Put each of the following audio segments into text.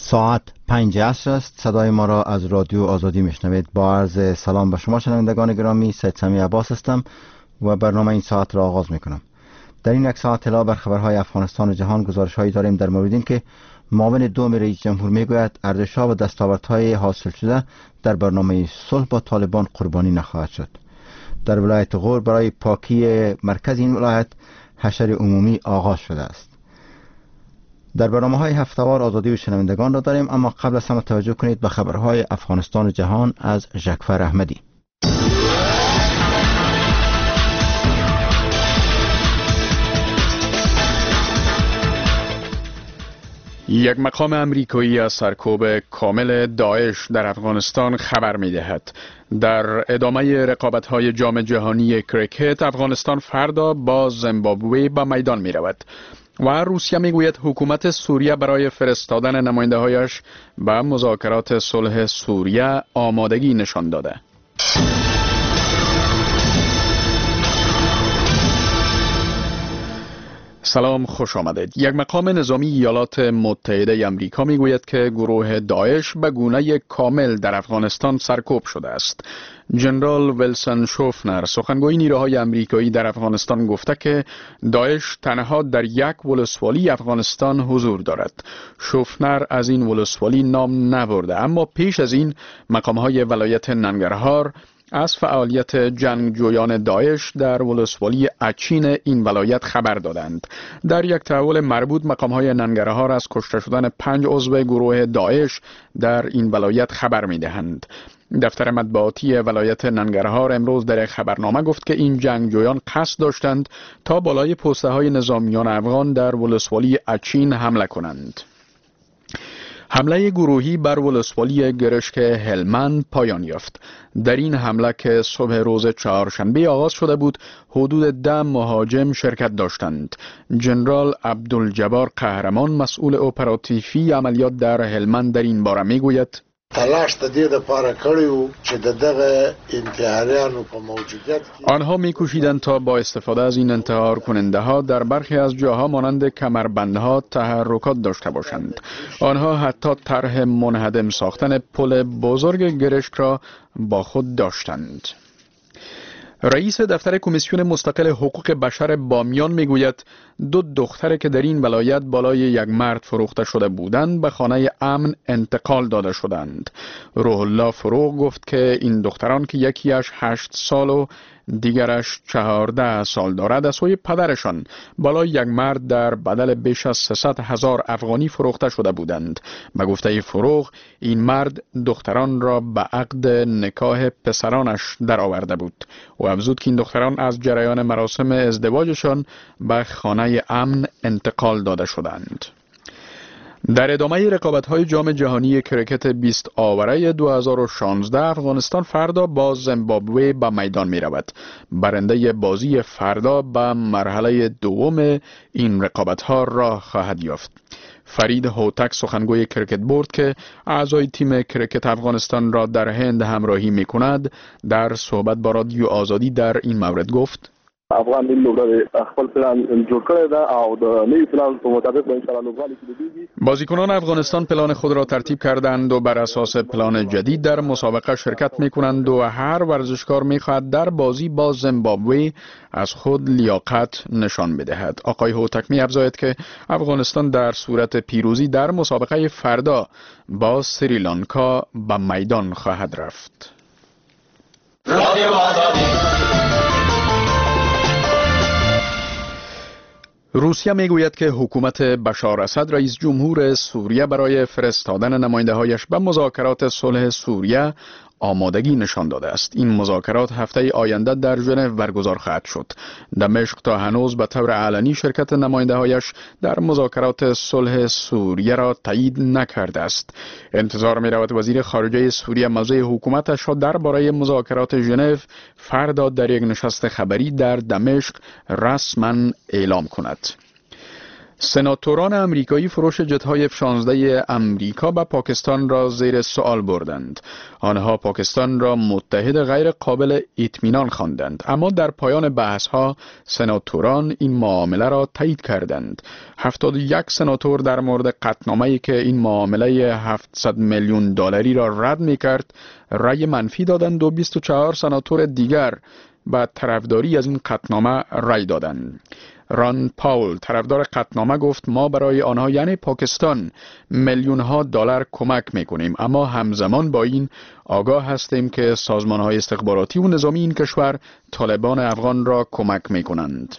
ساعت 5 عصر است. صدای ما را از رادیو آزادی میشنوید. با عرض سلام به شما شنوندگان گرامی، سید سمی عباس هستم و برنامه این ساعت را آغاز میکنم. در این یک ساعت اطلاع بر خبرهای افغانستان و جهان گزارش‌هایی داریم در مورد این که معاون دوم رئیس جمهور میگوید اردشاه و دستاوردهای حاصل شده در برنامه صلح با طالبان قربانی نخواهد شد. در ولایت غور برای پاکی مرکز این ولایت حشر عمومی آغاز شده است. در برنامه‌های هفته‌وار آزادی و شنوندگان را داریم، اما قبل از همه توجه کنید به خبرهای افغانستان و جهان از ژکفر احمدی. یک مقام امریکایی از سرکوب کامل داعش در افغانستان خبر می‌دهد. در ادامه رقابت‌های جام جهانی کریکت، افغانستان فردا با زیمبابوه به میدان می‌رود و روسیه میگوید حکومت سوریه برای فرستادن نماینده‌هایش به مذاکرات صلح سوریه آمادگی نشان داده. سلام، خوش آمدید. یک مقام نظامی ایالات متحده آمریکا میگوید که گروه داعش به گونه کامل در افغانستان سرکوب شده است. جنرال ویلسون شوفنر، سخنگوی نیروهای آمریکایی در افغانستان، گفته که داعش تنها در یک ولسوالی افغانستان حضور دارد. شوفنر از این ولسوالی نام نبرده، اما پیش از این مقام‌های ولایت ننگرهار از فعالیت جنگجویان داعش در ولسوالی اچین این ولایت خبر دادند. در یک تحول مربوط مقام‌های ننگرهار از کشته شدن 5 عضو گروه داعش در این ولایت خبر می‌دهند. دفتر مطبوعاتی ولایت ننگرهار امروز در یک خبرنامه گفت که این جنگجویان قصد داشتند تا بالای پسته‌های نظامیان افغان در ولسوالی اچین حمله کنند. حمله گروهی بر ولسوالی گرشک هلمند پایان یافت. در این حمله که صبح روز چهارشنبه آغاز شده بود، حدود 10 مهاجم شرکت داشتند. جنرال عبدالجبار قهرمان، مسئول اپراتیفی عملیات در هلمند، در این باره میگوید: تلاش د دې لپاره کړیو چې دغه انتحاریانو په موجودیت آنها می‌کوشیدند تا با استفاده از این انتحار کننده ها در برخی از جاها مانند کمربندها تحرکات داشته باشند. آنها حتی طرح منهدم ساختن پل بزرگ گرشک را با خود داشتند. رئیس دفتر کمیسیون مستقل حقوق بشر بامیان میگوید 2 دختر که در این ولایت بالای یک مرد فروخته شده بودند به خانه امن انتقال داده شدند. روح الله فروغ گفت که این دختران که یکیش 8 سال و دیگرش 14 سال دارد از سوی پدرشان بالای یک مرد در بدل بیش از 300,000 افغانی فروخته شده بودند. به گفته فروغ، این مرد دختران را به عقد نکاح پسرانش در آورده بود. او افزود که این دختران از جریان مراسم ازدواجشان به خانه امن انتقال داده شدند. در ادامه رقابت‌های جام جهانی کریکت 20 آوره 2016 افغانستان فردا با زیمبابوه به میدان می‌رود. برنده بازی فردا به مرحله دوم این رقابت‌ها راه خواهد یافت. فرید هوتک، سخنگوی کریکت بورد که اعضای تیم کریکت افغانستان را در هند همراهی می‌کند، در صحبت با رادیو آزادی در این مورد گفت: افغان ټیم لوبډلې خپل پلان جوړ کړی دا او د نوي پلان په مطابق به ان شاء الله لوبغالي کیږي. بازیکنان افغانستان پلان خود را ترتیب کردند و بر اساس پلان جدید در مسابقه شرکت می‌کنند و هر ورزشکار می‌خواهد در بازی با زیمبابوه از خود لیاقت نشان بدهد. آقای هوتک می‌افزاید که افغانستان در صورت پیروزی در مسابقه فردا با سریلانکا به میدان خواهد رفت. روسیه میگوید که حکومت بشار اسد رئیس جمهور سوریه برای فرستادن نماینده‌هایش به مذاکرات صلح سوریه آمادگی نشان داده است. این مذاکرات هفته آینده در ژنو برگزار خواهد شد. دمشق تا هنوز به طور علنی شرکت نماینده‌هایش در مذاکرات صلح سوریه را تایید نکرده است. انتظار می‌رود وزیر خارجه سوریه موضع حکومتش را درباره مذاکرات ژنو فردا در یک نشست خبری در دمشق رسما اعلام کند. سناتوران امریکایی فروش جت‌های F-16 امریکا به پاکستان را زیر سوال بردند. آنها پاکستان را متحد غیر قابل اطمینان خواندند، اما در پایان بحث‌ها سناتوران این معامله را تایید کردند. 71 سناتور در مورد قطعنامه‌ای که این معامله 700 میلیون دلاری را رد می‌کرد، رأی منفی دادند و 24 سناتور دیگر به طرفداری از این قطعنامه رأی دادند. ران پاول طرفدار قطعنامه گفت ما برای آنها یعنی پاکستان میلیون ها دلار کمک میکنیم، اما همزمان با این آگاه هستیم که سازمان های استخباراتی و نظامی این کشور طالبان افغان را کمک میکنند.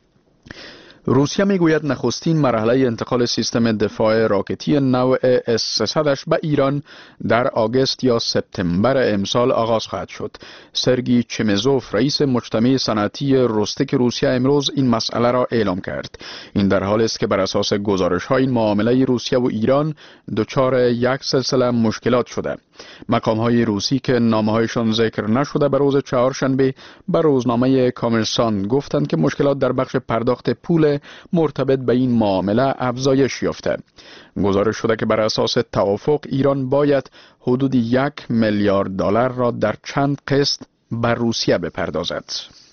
روسیه میگوید نخستین مرحله انتقال سیستم دفاع راکتی نوع S-300 به ایران در آگوست یا سپتامبر امسال آغاز خواهد شد. سرگی چمزوف رئیس مجتمع صنعتی روستک روسیه امروز این مسئله را اعلام کرد. این در حالی است که بر اساس گزارش‌ها این معامله روسیه و ایران دچار یک سلسله مشکلات شده. مقام‌های روسی که نامه‌هایشان ذکر نشده به روز چهارشنبه به روزنامه کامرسانت گفتند که مشکلات در بخش پرداخت پول مرتبط به این معامله افزایش یافته. گزارش شده که بر اساس توافق ایران باید حدود 1 میلیارد دلار را در چند قسط به روسیه بپردازد.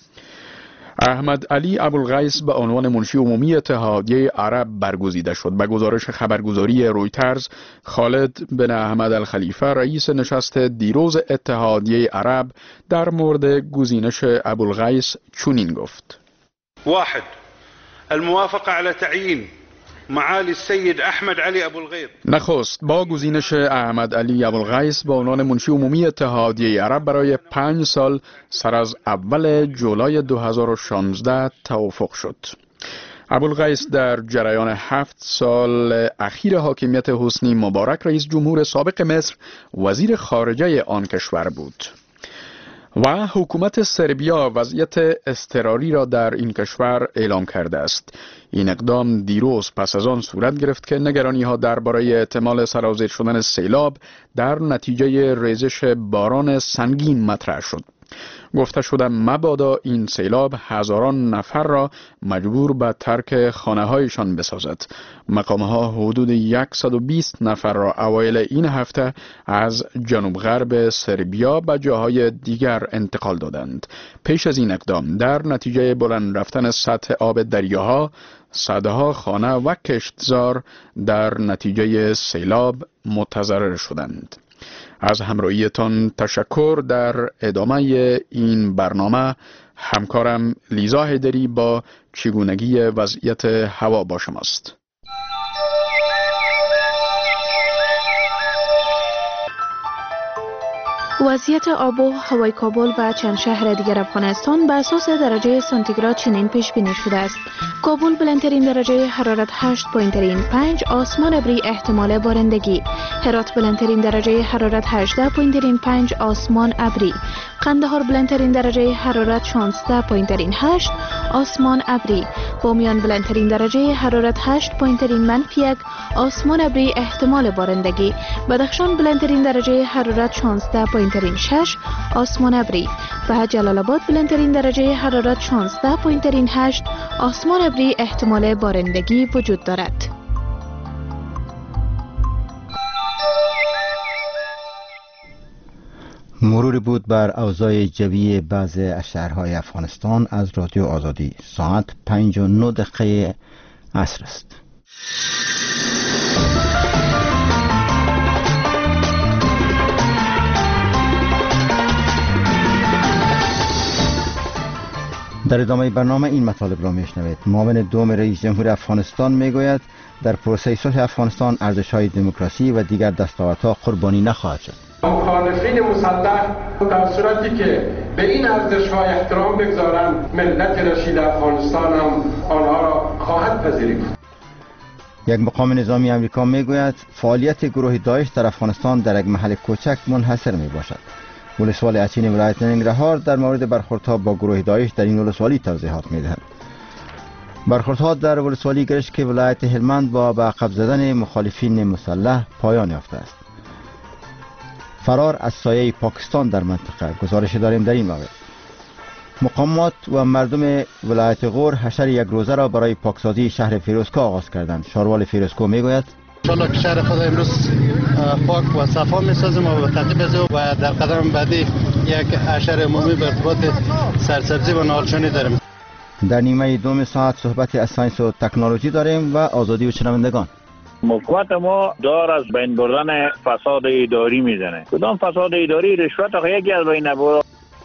احمد علی ابوالغیث به عنوان منشی عمومی اتحادیه عرب برگزیده شد. به گزارش خبرگزاری رویترز، خالد بن احمد الخلیفه رئیس نشست دیروز اتحادیه عرب در مورد گزینش ابوالغیث چنین گفت: واحد، الموافقه على تعیین معالی السید احمد علی ابوالغیث. نخست با گزینش احمد علی ابوالغیث به عنوان منشی عمومی اتحادیه عرب برای 5 سال سر از اول جولای 2016 توافق شد. ابوالغیث در جریان 7 سال اخیر حاکمیت حسنی مبارک رئیس جمهور سابق مصر وزیر خارجه آن کشور بود. و حکومت سربیا وضعیت اضطراری را در این کشور اعلام کرده است. این اقدام دیروز پس از آن صورت گرفت که نگرانی ها درباره احتمال سرازیر شدن سیلاب در نتیجه ریزش باران سنگین مطرح شد. گفته شده مبادا این سیلاب هزاران نفر را مجبور به ترک خانه هایشان بسازد. مقام ها حدود 120 نفر را اوایل این هفته از جنوب غرب سربیا به جاهای دیگر انتقال دادند. پیش از این اقدام در نتیجه بلند رفتن سطح آب دریاها، صدها خانه و کشتزار در نتیجه سیلاب متضرر شدند. از همراهیتان تشکر. در ادامه این برنامه همکارم لیزا حیدری با چگونگی وضعیت هوا با شماست. وضعیت آب و هوای کابل و چند شهر دیگر افغانستان به اساس درجه سانتیگراد چنین پیش بینی شده است: کابل بلندترین درجه حرارت 8.5، آسمان ابری احتمال بارندگی. هرات بلندترین درجه حرارت 18.5، آسمان ابری. قندهار بلندترین درجه حرارت 16.8، آسمان ابری. بامیان بلندترین درجه حرارت 8.1، آسمان ابری احتمال بارندگی. بدخشان بلندترین درجه حرارت 16.6، آسمان ابری. و جلال آباد بلندترین درجه حرارت 16.8، آسمان ابری احتمال بارندگی وجود دارد. مروری بود بر اوضاع جوی بعضی از شهرهای افغانستان از رادیو آزادی. ساعت 5:09 عصر است. در ادامه برنامه این مطالب را میشنوید. معاون دوم رئیس جمهور افغانستان میگوید در پروسه صلح افغانستان ارزش‌های دموکراسی و دیگر دستاوردها قربانی نخواهد شد. مخالفین مسلح در صورتی که به این ارزش‌ها احترام بگذارند، ملت رشید افغانستان هم آنها را خواهد پذیرفت. یک مقام نظامی آمریکا میگوید فعالیت گروه داعش در افغانستان در یک محل کوچک منحصر می باشد. ولسوالی اچین ولایت ننگرهار در مورد برخوردها با گروه داعش در این ولسوالی توضیحات می‌دهد. برخوردها در ولسوالی گرشک که ولایت هلمند با به عقب زدن مخالفین مسلح پایان یافته است. فرار از سایه پاکستان در منطقه، گزارش داریم در این مورد. مقامات و مردم ولایت غور حشر یک روزه را برای پاکسازی شهر فیروزکوه آغاز کردند. شاروال فیروزکوه میگوید انشالله که شهر خود امروز پاک و صفا میسازیم و به ترتیب از و در قدم بعدی یک حشر عمومی به ارتباط سرسبزی و نهالشانی داریم. در نیمه دوم ساعت صحبت از ساینس و تکنولوژی داریم و آزادی و شنوندگان. حکومت ما دار از بین بردن فساد اداری میزنه. کدام فساد اداری؟ رشوت یکی از بین نبرد.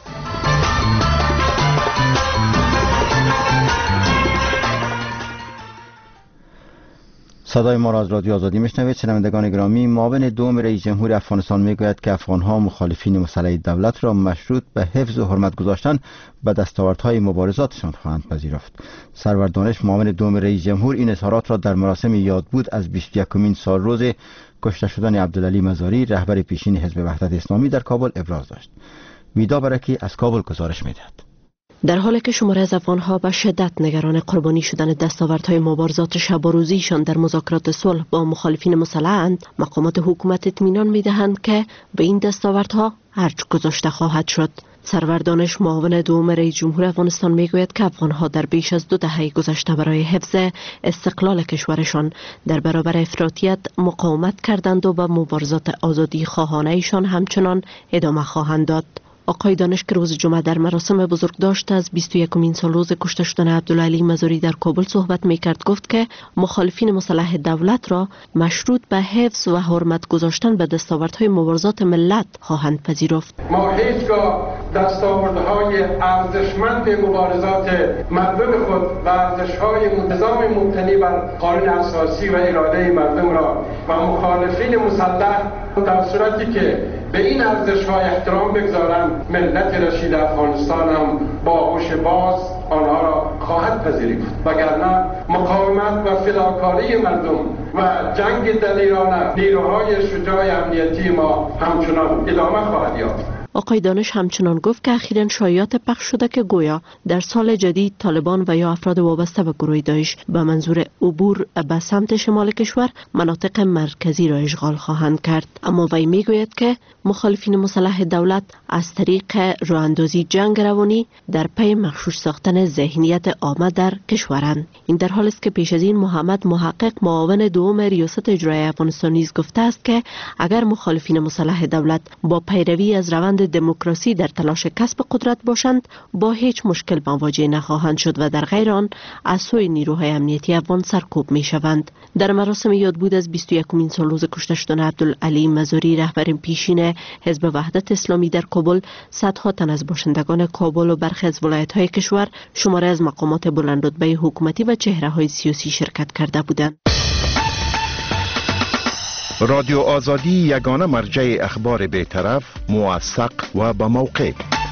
صدای ما را از رادیو آزادی میشنوید. شنوندگان گرامی، معاون دوم رئیس جمهور افغانستان میگوید که افغانها مخالفین مسلح دولت را مشروط به حفظ و حرمت گذاشتن به دستاوردهای مبارزاتشان خواهند پذیرفت. سرور دانش، معاون دوم رئیس جمهور، این اظهارات را در مراسم یادبود از 21مین سالروز کشته شدن عبدالعلی مزاری، رهبر پیشین حزب وحدت اسلامی، در کابل ابراز داشت. ویدا برکی از کابل گزارش میدهد. در حالی که شماره از افغان‌ها به شدت نگران قربانی شدن دستاوردهای مبارزات شب و روزیشان در مذاکرات صلح با مخالفین مسلح‌اند، مقامات حکومت اطمینان می‌دهند که به این دستاوردها ارج گذاشته خواهد شد. سرور دانش، معاون دوم رئیس جمهور افغانستان، میگوید که افغان‌ها در بیش از 2 دهه گذشته برای حفظ استقلال کشورشان در برابر افراطیت مقاومت کردند و به مبارزات آزادی خواهانه‌شان همچنان ادامه خواهند داد. آقای دانش که روز جمعه در مراسم بزرگداشت از 21مین سالروز کشته شدن عبدالعلی مزاری در کابل صحبت میکرد، گفت که مخالفین مسلح دولت را مشروط به حفظ و حرمت گذاشتن به دستاوردهای مبارزات ملت خواهند پذیرفت. ما هیچگاه دستاوردهای ارزشمند مبارزات مردم خود و ارزش‌های نظام مبتنی بر قانون اساسی و اراده مردم را و مخالفین مسلح در صورتی که به این ارزش‌ها احترام بگذارند، ملت رشید افغانستان هم با هوش باز آنها را خواهد پذیرفت، وگرنه مقاومت و فداکاری مردم و جنگ دلیرانه نیروهای شجاع امنیتی ما همچنان ادامه خواهد یافت. آقای دانش همچنان گفت که اخیراً شایعات پخش شده که گویا در سال جدید طالبان و یا افراد وابسته به گروه داعش به منظور عبور به سمت شمال کشور مناطق مرکزی را اشغال خواهند کرد. اما وی میگوید که مخالفین مسلح دولت از طریق راه‌اندازی جنگ روانی در پی مغشوش ساختن ذهنیت عامه در کشورند. این در حالی است که پیش از این محمد محقق، معاون دوم ریاست اجرایی افغانستان، نیز گفته است که اگر مخالفین مسلح دولت با پیروی از روند دموکراسی در تلاش کسب قدرت باشند، با هیچ مشکل مواجه نخواهند شد و در غیر آن از سوی نیروهای امنیتی افغان سرکوب می شوند. در مراسم یادبود از 21مین سالروز کشته شدن عبدالعلی مزاری، رهبر پیشین حزب وحدت اسلامی، در کابل، صدها تن از باشندگان کابل و برخی از ولایت‌های کشور، شماره از مقامات بلندرتبه حکومتی و چهره‌های سیاسی شرکت کرده بودند. رادیو آزادی یگانه مرجع اخبار بی‌طرف، موثق و با موقع.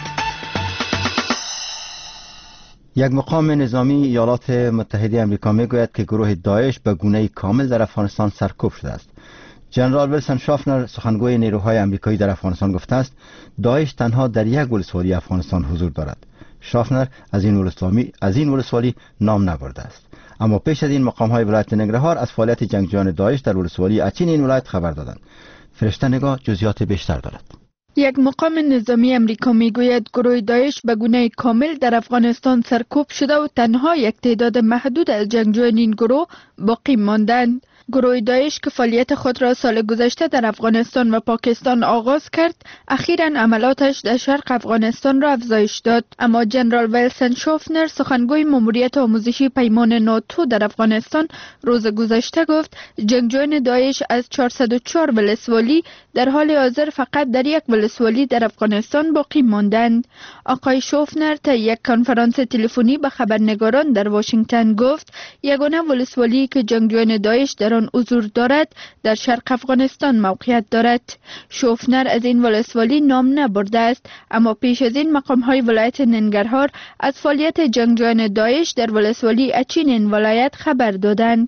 یک مقام نظامی ایالات متحده آمریکا میگوید که گروه داعش به گونه کامل در افغانستان سرکوب شده است. جنرال ویلسون شافنر، سخنگوی نیروهای آمریکایی در افغانستان، گفته است داعش تنها در یک ولسوالی افغانستان حضور دارد. شافنر از این ولسوالی نام نبرده است. اما پیش از این مقام‌های ولایت ننگرهار از فعالیت جنگجویان داعش در ولسوالی اچین این ولایت خبر دادند. فرشته نگاه جزئیات بیشتر دارد. یک مقام نظامی امریکا میگوید گروه داعش به گونه کامل در افغانستان سرکوب شده و تنها یک تعداد محدود از جنگجویان این گروه باقی ماندند. گروه داعش که فعالیت خود را سال گذشته در افغانستان و پاکستان آغاز کرد، اخیراً عملاتش در شرق افغانستان را افزایش داد. اما جنرال ویلسون شافنر، سخنگوی ماموریت آموزشی پیمان ناتو در افغانستان، روز گذشته گفت جنگجویان داعش از 404 ولسوالی در حال حاضر فقط در یک ولسوالی در افغانستان باقی ماندند. آقای شافنر تا یک کنفرانس تلفنی به خبرنگاران در واشنگتن گفت یگانه ولسوالی که جنگجویان داعش در آن حضور دارد در شرق افغانستان موقعیت دارد. شافنر از این ولسوالی نام نبرده است، اما پیش از این مقام‌های ولایت ننگرهار از فعالیت جنگجویان داعش در ولسوالی اچین این ولایت خبر دادند.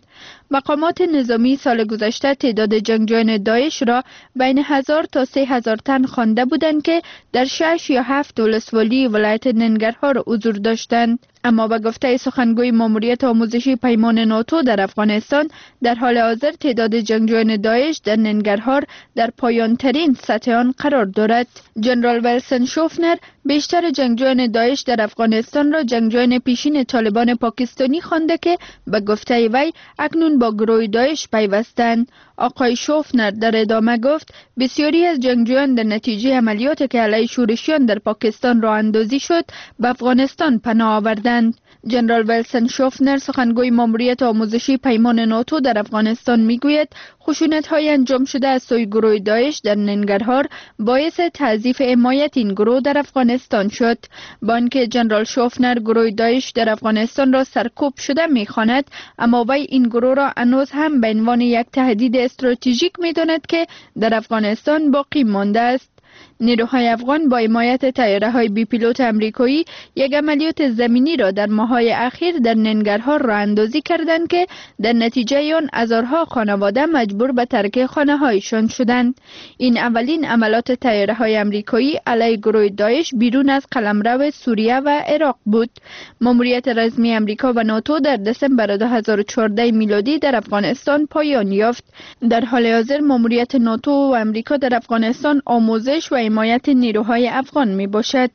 مقامات نظامی سال گذشته تعداد جنگجویان داعش را بین 1000 تا 3000 تن خوانده بودند که در 6 یا 7 ولسوالی ولایت ننگرهار حضور داشتند. اما به گفته سخنگوی ماموریت آموزشی پیمان ناتو در افغانستان، در حال حاضر تعداد جنگجویان داعش در ننگرهار در پایان ترین سطح آن قرار دارد. جنرال ویلسن شوفنر بیشتر جنگجویان داعش در افغانستان را جنگجویان پیشین طالبان پاکستانی خوانده که به گفته وی اکنون با گروه داعش پیوستند. آقای شوفنر در ادامه گفت بسیاری از جنگجویان در نتیجه عملیاتی که علیه شورشیان در پاکستان راه اندازی شد به افغانستان پناه آوردند. جنرال ویلسن شوفنر سخنگوی ماموریت آموزشی پیمان ناتو در افغانستان میگوید خشونت‌های انجام شده از سوی گروه داعش در ننگرهار باعث تضعیف حمایت این گروه در افغانستان شد. با آنکه جنرال شوفنر گروه داعش در افغانستان را سرکوب شده می‌خواند، اما وی این گروه را هنوز هم به عنوان یک تهدید استراتژیک می‌داند که در افغانستان باقی مانده است. نیروهای افغان با حمایت طیاره‌های بی پیلوت آمریکایی یک عملیات زمینی را در ماه‌های اخیر در ننگرهار راه اندازی کردند که در نتیجه آن هزارها خانواده مجبور به ترک خانه‌هایشان شدند. این اولین عملیات طیاره‌های آمریکایی علیه گروه داعش بیرون از قلمرو سوریه و عراق بود. ماموریت رسمی آمریکا و ناتو در دسامبر 2014 میلادی در افغانستان پایان یافت. در حال حاضر ماموریت ناتو و آمریکا در افغانستان آموزش و حمایت نیروهای افغان می باشد.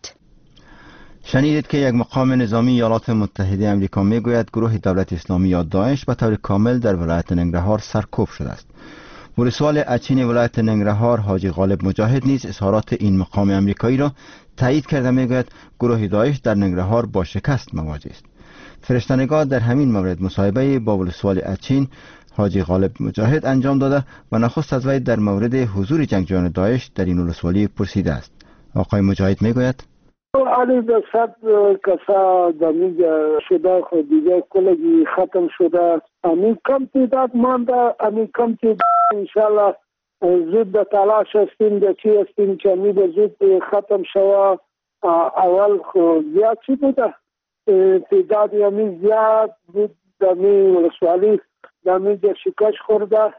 شنیدید که یک مقام نظامی ایالات متحده آمریکا می گوید گروه دولت اسلامی یا داعش به طور کامل در ولایت ننگرهار سرکوب شده است. ولسوال اچین ولایت ننگرهار حاجی غالب مجاهد نیز اظهارات این مقام آمریکایی را تایید کرده می گوید گروه داعش در ننگرهار با شکست مواجه است. فرشته‌نگار در همین مورد مصاحبه با ولسوال اچین حاجی غالب مجاهد انجام داده و نخست از وی در مورد حضور جنگجویان داعش در این ولسوالی پرسیده است. آقای مجاهد میگوید علی در صد کسا دمیگه شده خود دیگه کلگی ختم شده، امی کم تعداد مانده، امی کم تعداد انشالله زود به تلاش هستیم ده چی هستیم که امی به زود ختم شوه. اول خود زیاد چی بوده تعداد امی زیاد بود، دمی ولسوالی دمیگه شکش خورده،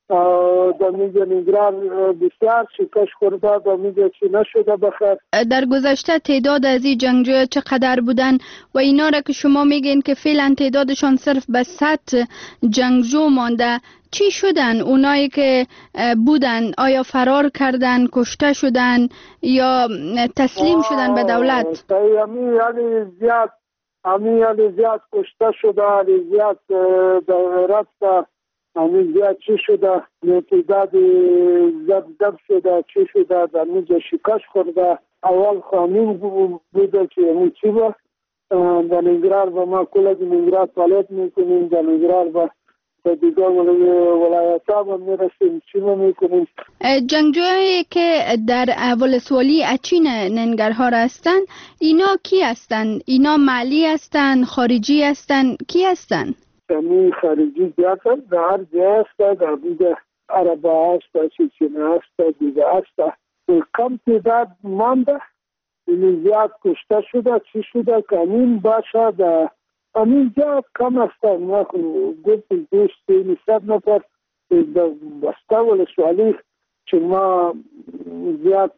دمیگه نگران بسیار شکش خورده، دمیگه چی نشده بخیر. در گذشته تعداد از این جنگجویان چقدر بودن و اینا را که شما میگین که فعلا تعدادشان صرف به 100 جنگجو مانده، چی شدن؟ اونایی که بودن آیا فرار کردن، کشته شدن یا تسلیم شدن به دولت؟ امی زیاد کشته شده، زیاد رفته، امی زیاد چی شده، تعداد زب شده، چی شده، در میجه شکش خورده. اول خامین بوده که امی چی با در نگرار با ما کلگی نگرار فعالیت میکنیم، در نگرار با دیگه ولایت ها با میرسیم چی با میکنیم. جنگجویی که در ولسوالی اچین ننگرهار هستند اینا کی هستند؟ اینا محلی هستند، خارجی هستند، کی هستند؟ امی خارجی زیاد هست، در هر جای هست، در دیگه عربا هست، چیچینه هست، دیگه هست. کم تعداد مانده، این زیاد کشته شده، چی شده که امین باشه در امین زیاد کم هست. ما گفتیم دوست 300 نفر بسته ولسوالی که ما زیاد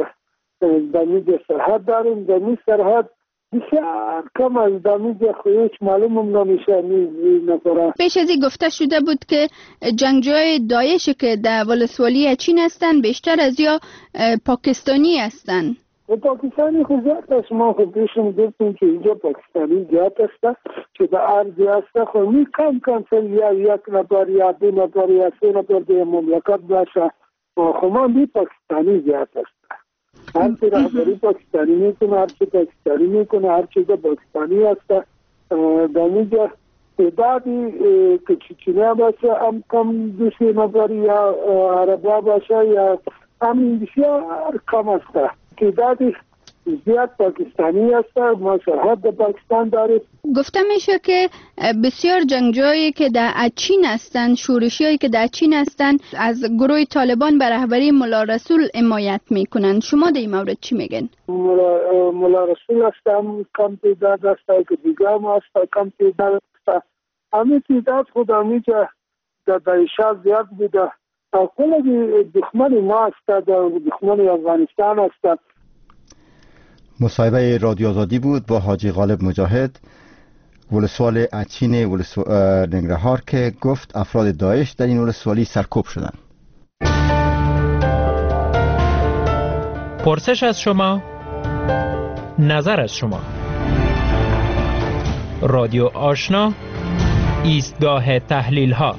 دمیج سرحد داریم، دمیج سرحد بسیار کم از دمیج خویش معلوم هم نمیشه نفره. پیش ازی گفته شده بود که جنگجوی داعش که در ولسوالی اچین هستن بیشتر از یا پاکستانی هستن. پاکستانی خود زیاد است، ما خود پیشم گفتیم که اینجا پاکستانی زیاد است که در ارضی است. خود می کم یا یک نفر یا 2 نفر یا 3 نفر در مملکت باشه، خود ما بی پاکستانی زیاد است. هر چی رهبری پاکستانی میکنه، هر چی پاکستانی میکنه، هر چیز پاکستانی است. دمیجه تعدادی که چیچینه باشه هم کم 2-3 نفر یا عربا باشه یا هم بسیار کم است. تعدادی زیاد پاکستانی است. ما سرحد پاکستان داریم. گفته میشه که بسیار جنگجویی که در اچین هستند، شورشیایی که در اچین هستند از گروه طالبان به رهبری ملا رسول حمایت میکنند. شما در این مورد چی میگن؟ ملا رسول هستم کم تعداد است که دیگه هم هست کم تعداد است. همین تعداد خود همیجه در دایشه زیاد بوده. کل دشمن ما است، دشمن افغانستان است. مصاحبه رادیو آزادی بود با حاجی غالب مجاهد، ولسوال اچین ننگرهار، که گفت افراد داعش در این ولسوالی سرکوب شدند. پرسش از شما، نظر از شما. رادیو آشنا، ایستگاه تحلیل ها.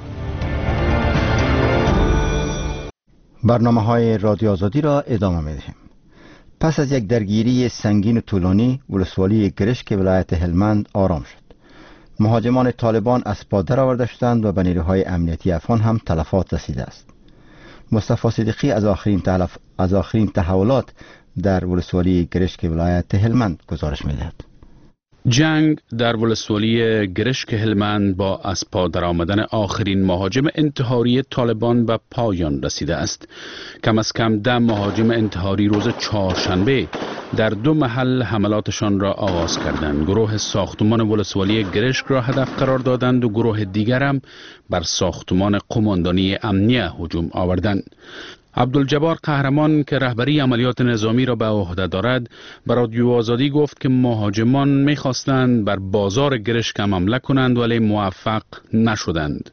برنامه‌های رادیو آزادی را ادامه می‌دهیم. پس از یک درگیری سنگین و طولانی، ولسوالی گرشک ولایت هلمند آرام شد. مهاجمان طالبان اسبا درآورده شدند و به نیروهای امنیتی افغان هم تلفات رسیده است. مصطفی صدیقی از آخرین تحولات در ولسوالی گرشک ولایت هلمند گزارش می‌دهد. جنگ در ولسوالی گرشک هلمند با از پا درآمدن آخرین مهاجم انتحاری طالبان به پایان رسیده است. کم از کم 10 مهاجم انتحاری روز چهارشنبه در 2 محل حملاتشان را آغاز کردند. گروه ساختمان ولسوالی گرشک را هدف قرار دادند و گروه دیگر هم بر ساختمان قماندانی امنیه هجوم آوردند. عبدالجبار قهرمان که رهبری عملیات نظامی را به عهده دارد به رادیو آزادی گفت که مهاجمان می‌خواستند بر بازار گرشک حمله کنند ولی موفق نشدند.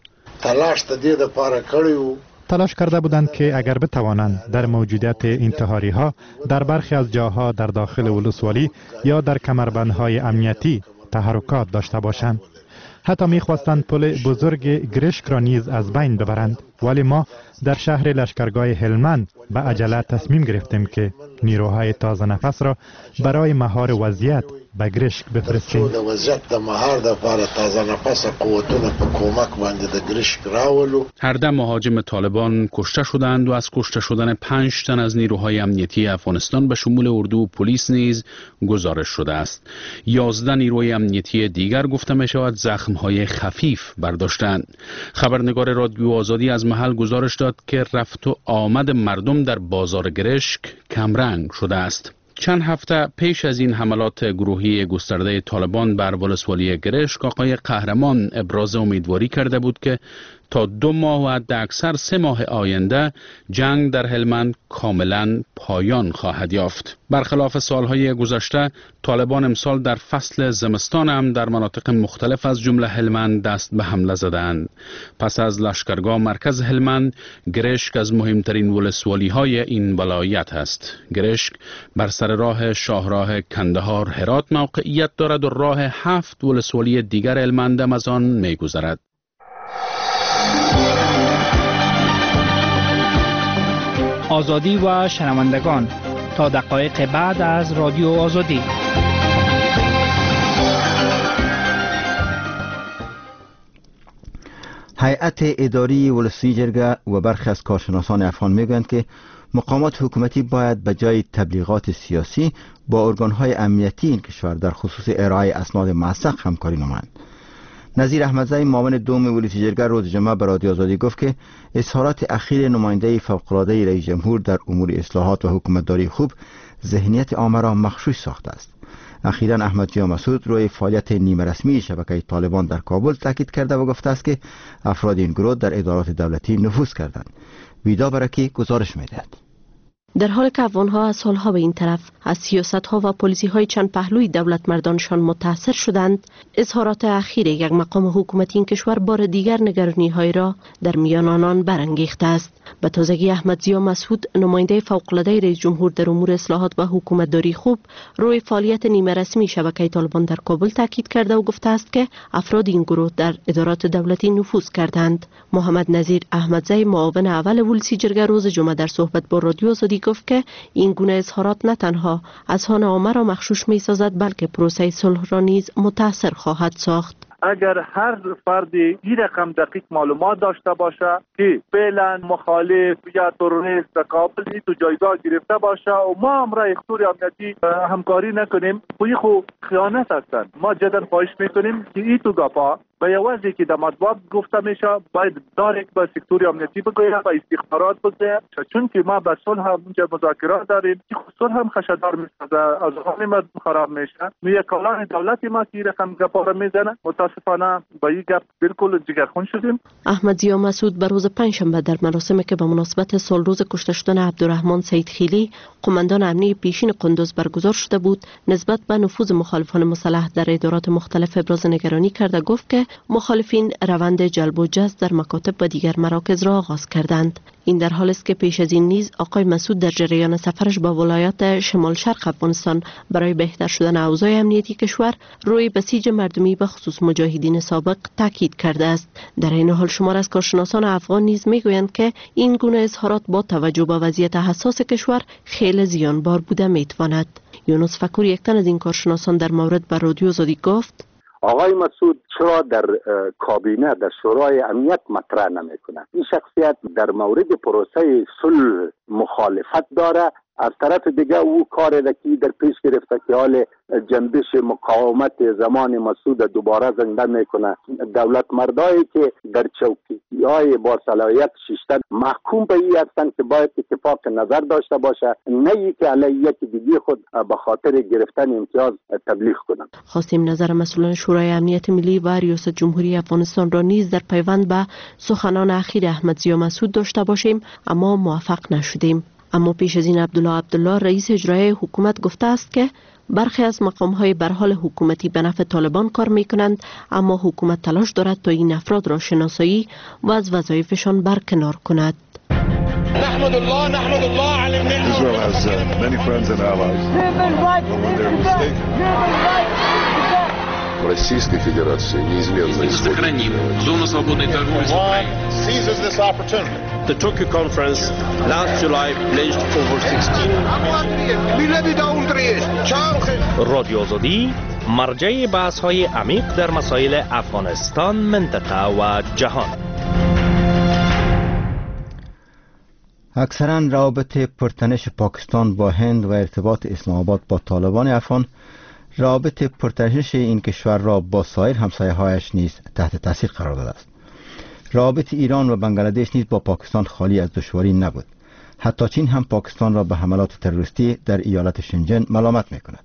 تلاش کرده بودند که اگر بتوانند در موجودیت انتحاری ها در برخی از جاها در داخل ولسوالی یا در کمربندهای امنیتی تحرکات داشته باشند. حتی می‌خواستند پل بزرگ گرشک را نیز از بین ببرند، ولی ما در شهر لشکرگاه هلمند به عجله تصمیم گرفتیم که نیروهای تازه نفس را برای مهار وضعیت به گرشک بفرستیم. هر 10 مهاجم طالبان کشته شدند و از کشته شدن 5 تن از نیروهای امنیتی افغانستان به شمول اردو و پلیس نیز گزارش شده است. 11 نیروی امنیتی دیگر گفته می شود زخم‌های خفیف برداشتند. خبرنگار رادیو آزادی از محل گزارش داد که رفت و آمد مردم در بازار گرشک کمرنگ شده است. چند هفته پیش از این حملات گروهی گسترده طالبان بر ولسوالی گرشک، آقای قهرمان ابراز امیدواری کرده بود که تا 2 ماه و حداکثر 3 ماه آینده جنگ در هلمند کاملا پایان خواهد یافت. برخلاف سالهای گذشته، طالبان امسال در فصل زمستان هم در مناطق مختلف از جمله هلمند دست به حمله زدند. پس از لشکرگاه مرکز هلمند، گرشک از مهمترین ولسوالی های این ولایت است. گرشک بر سر راه شاهراه کندهار هرات موقعیت دارد و راه 7 ولسوالی دیگر هلمند هم از آن می‌گذرد. آزادی و شنوندگان، تا دقایق بعد از رادیو آزادی. هیئت اداری ولسی جرگه و برخی از کارشناسان افغان میگویند که مقامات حکومتی باید به جای تبلیغات سیاسی با ارگانهای امنیتی این کشور در خصوص ارائه اسناد موثق همکاری نمایند. نظیر احمدزی معاون دوم ولسی جرگه روز جمعه به رادیو آزادی گفت که اظهارات اخیر نماینده فوق‌العاده رئیس جمهور در امور اصلاحات و حکومتداری خوب ذهنیت عامه را مغشوش ساخته است. اخیراً احمدجیا مسعود روی فعالیت نیمه رسمی شبکه طالبان در کابل تاکید کرده و گفته است که افراد این گروه در ادارات دولتی نفوذ کردند. ویدا برکی گزارش می‌دهد. در حالی که افغان‌ها از سالها به این طرف از سیاست‌ها و پالیسی‌های چند پهلوی دولت مردانشان متاثر شدند، اظهارات اخیر یک مقام حکومتی این کشور بار دیگر نگرانی‌های را در میان آنان برانگیخته است. به تازگی احمدزیا مسعود، نماینده فوق‌العاده رئیس جمهور در امور اصلاحات و حکومتداری خوب، روی فعالیت نیمه رسمی شبکه طالبان در کابل تاکید کرده و گفته است که افراد این گروه در ادارات دولتی نفوذ کردند. محمد نظیر احمدزی، معاون اول ولسی جرگه، روز جمعه در صحبت با رادیو آزادی گفت که این گونه اظهارات نه تنها اذهان عامه را مغشوش می‌سازد بلکه پروسه صلح را نیز متاثر خواهد ساخت. اگر هر فردی این رقم دقیق معلومات داشته باشه که فعلا مخالف یا تروریست در کابل تو جایگاه گرفته باشه و ما هم را اختیار امنیتی همکاری نکنیم، خو خیانت هستند. ما جدا خواهش میکنیم که این تو گپا و یوازی که در مطبوعات گفته میشه باید دارک به سکتور امنیتی بگوید و استخبارات بگوید، چون که ما به صلح هم اونجا مذاکرات داریم که صلح هم خشدار میسازه، از حال مردم خراب میشه. یک کلان دولتی ما که رقم گپا میزنه، متاسفانه با این گپ بالکل جگرخون شدیم. احمد ضیا مسعود به روز پنجشنبه در مراسمی که به مناسبت سالروز کشته شدن عبدالرحمن سیدخیلی قماندان امنی پیشین قندوز برگزار شده بود، نسبت به نفوذ مخالفان مسلح در ادارات مختلف ابراز نگرانی کرده گفت که مخالفین روند جلب و جذب در مکاتب و دیگر مراکز را آغاز کردند. این در حالی است که پیش از این نیز آقای مسعود در جریان سفرش به ولایات شمال شرق افغانستان برای بهتر شدن اوضاع امنیتی کشور روی بسیج مردمی به خصوص مجاهدین سابق تاکید کرده است. در این حال شمار از کارشناسان افغان نیز میگویند که این گونه اظهارات با توجه به وضعیت حساس کشور خیلی زیانبار بوده میتواند. یونس فکور یک تن از این کارشناسان در مورد به رادیو آزادی گفت: آقای مسعود چرا در کابینه در شورای امنیت مطرح نمیکنه؟ این شخصیت در مورد پروسه صلح مخالفت داره، از طرف دیگه او کار رکی در پیش گرفته که حال جنبش مقاومت زمان مسعود دوباره زنده میکنه. دولت مردایی که در چوکی‌های با صلاحیت شیشتن محکوم به این هستند که باید اتفاق نظر داشته باشه، نه ای که علیه یکی دیگه خود به خاطر گرفتن امتیاز تبلیغ کنند. خواستیم نظر مسئولان شورای امنیت ملی و ریاست جمهوری افغانستان را نیز در پیوند به سخنان اخیر احمد ضیا مسعود داشته باشیم، اما موفق نشدیم. اما پیش از این عبدالله رئیس اجرایی حکومت گفته است که برخی از مقام‌های به حال حکومتی به نفع طالبان کار می‌کنند، اما حکومت تلاش دارد تا این افراد را شناسایی و از وظایفشان برکنار کند. نحمد الله على Israel has many friends and allies. Российской Федерации неизменно сохраним зону свободной торговли с Украиной. Seizes this opportunity. The Tokyo conference last July pledged over 16 رادیو آزادی مرجع بحث‌های عمیق در مسائل افغانستان، منطقه و جهان. اکثرا روابط پرتنش پاکستان با هند و ارتباط اسلام آباد با طالبان افغان روابط پرتنش این کشور را با سایر همسایه‌هایش نیز تحت تاثیر قرار داده است. روابط ایران و بنگلادش نیز با پاکستان خالی از دشواری نبود. حتی چین هم پاکستان را به حملات تروریستی در ایالت شنجن ملامت می‌کند.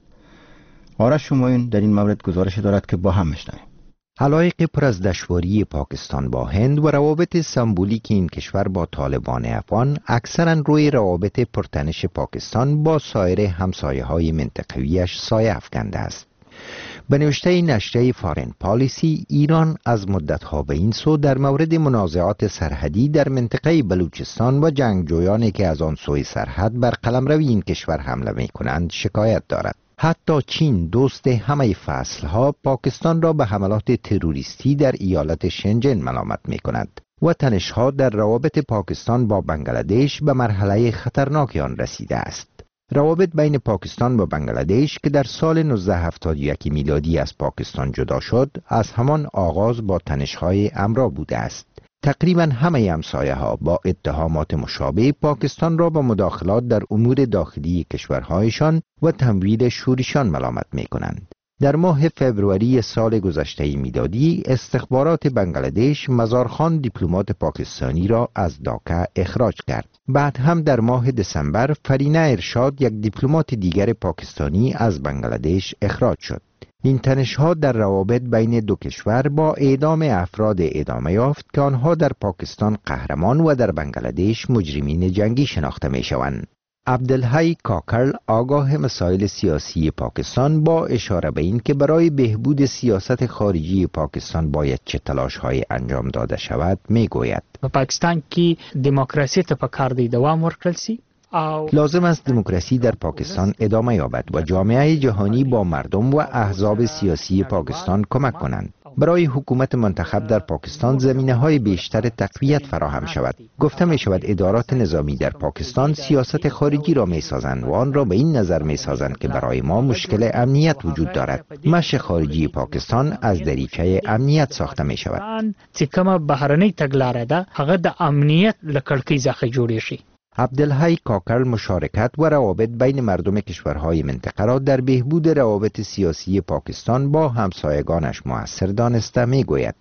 آرش همایون در این مورد گزارش دارد که با هم میشنویم. علایق پر از دشواری پاکستان با هند و روابط سمبولیک این کشور با طالبان افغان اکثرا روی روابط پرتنش پاکستان با سایر همسایه‌های منطقویش سایه افکنده است. به نوشته نشریه فارن پالیسی، ایران از مدت‌ها به این سو در مورد منازعات سرحدی در منطقه بلوچستان و جنگجویانی که از آن سوی سرحد بر قلمرو این کشور حمله می‌کنند شکایت دارد. حتی چین دوست همه فصلها پاکستان را به حملات تروریستی در ایالت شنجن ملامت می‌کند و تنش‌ها در روابط پاکستان با بنگلادش به مرحله خطرناکی آن رسیده است. روابط بین پاکستان و بنگلادش که در سال 1971 میلادی از پاکستان جدا شد، از همان آغاز با تنش‌های امرا بوده است. تقریبا همه همسایه‌ها با اتهامات مشابه پاکستان را به مداخلات در امور داخلی کشورهایشان و تمویل شورشان ملامت می‌کنند. در ماه فوریه سال گذشته میلادی استخبارات بنگلادش مزارخان دیپلمات پاکستانی را از داکا اخراج کرد. بعد هم در ماه دسامبر فرینه ارشاد یک دیپلمات دیگر پاکستانی از بنگلادش اخراج شد. این تنش‌ها در روابط بین دو کشور با اعدام افراد ادامه یافت که آنها در پاکستان قهرمان و در بنگلادش مجرمین جنگی شناخته می‌شوند. عبدالحی کاکرل آگاه مسائل سیاسی پاکستان با اشاره به این که برای بهبود سیاست خارجی پاکستان باید چه تلاش‌های انجام داده شود میگوید: پاکستان کی دموکراسی ته پکار دی دوام ورکړل سي. لازم است دموکراسی در پاکستان ادامه یابد و جامعه جهانی با مردم و احزاب سیاسی پاکستان کمک کنند. برای حکومت منتخب در پاکستان زمینه‌های بیشتر تقویت فراهم شود. گفته می شود ادارات نظامی در پاکستان سیاست خارجی را می سازند و آن را به این نظر می سازند که برای ما مشکل امنیت وجود دارد. مش خارجی پاکستان از دریچه امنیت ساخته می شود. چې کومه بهرنۍ تګلاره ده هغه د امنیت له کړکۍ څخه جوړې شي. عبدالحی کاکرل مشارکت و روابط بین مردم کشورهای منطقه را در بهبود روابط سیاسی پاکستان با همسایگانش مؤثر دانسته میگوید: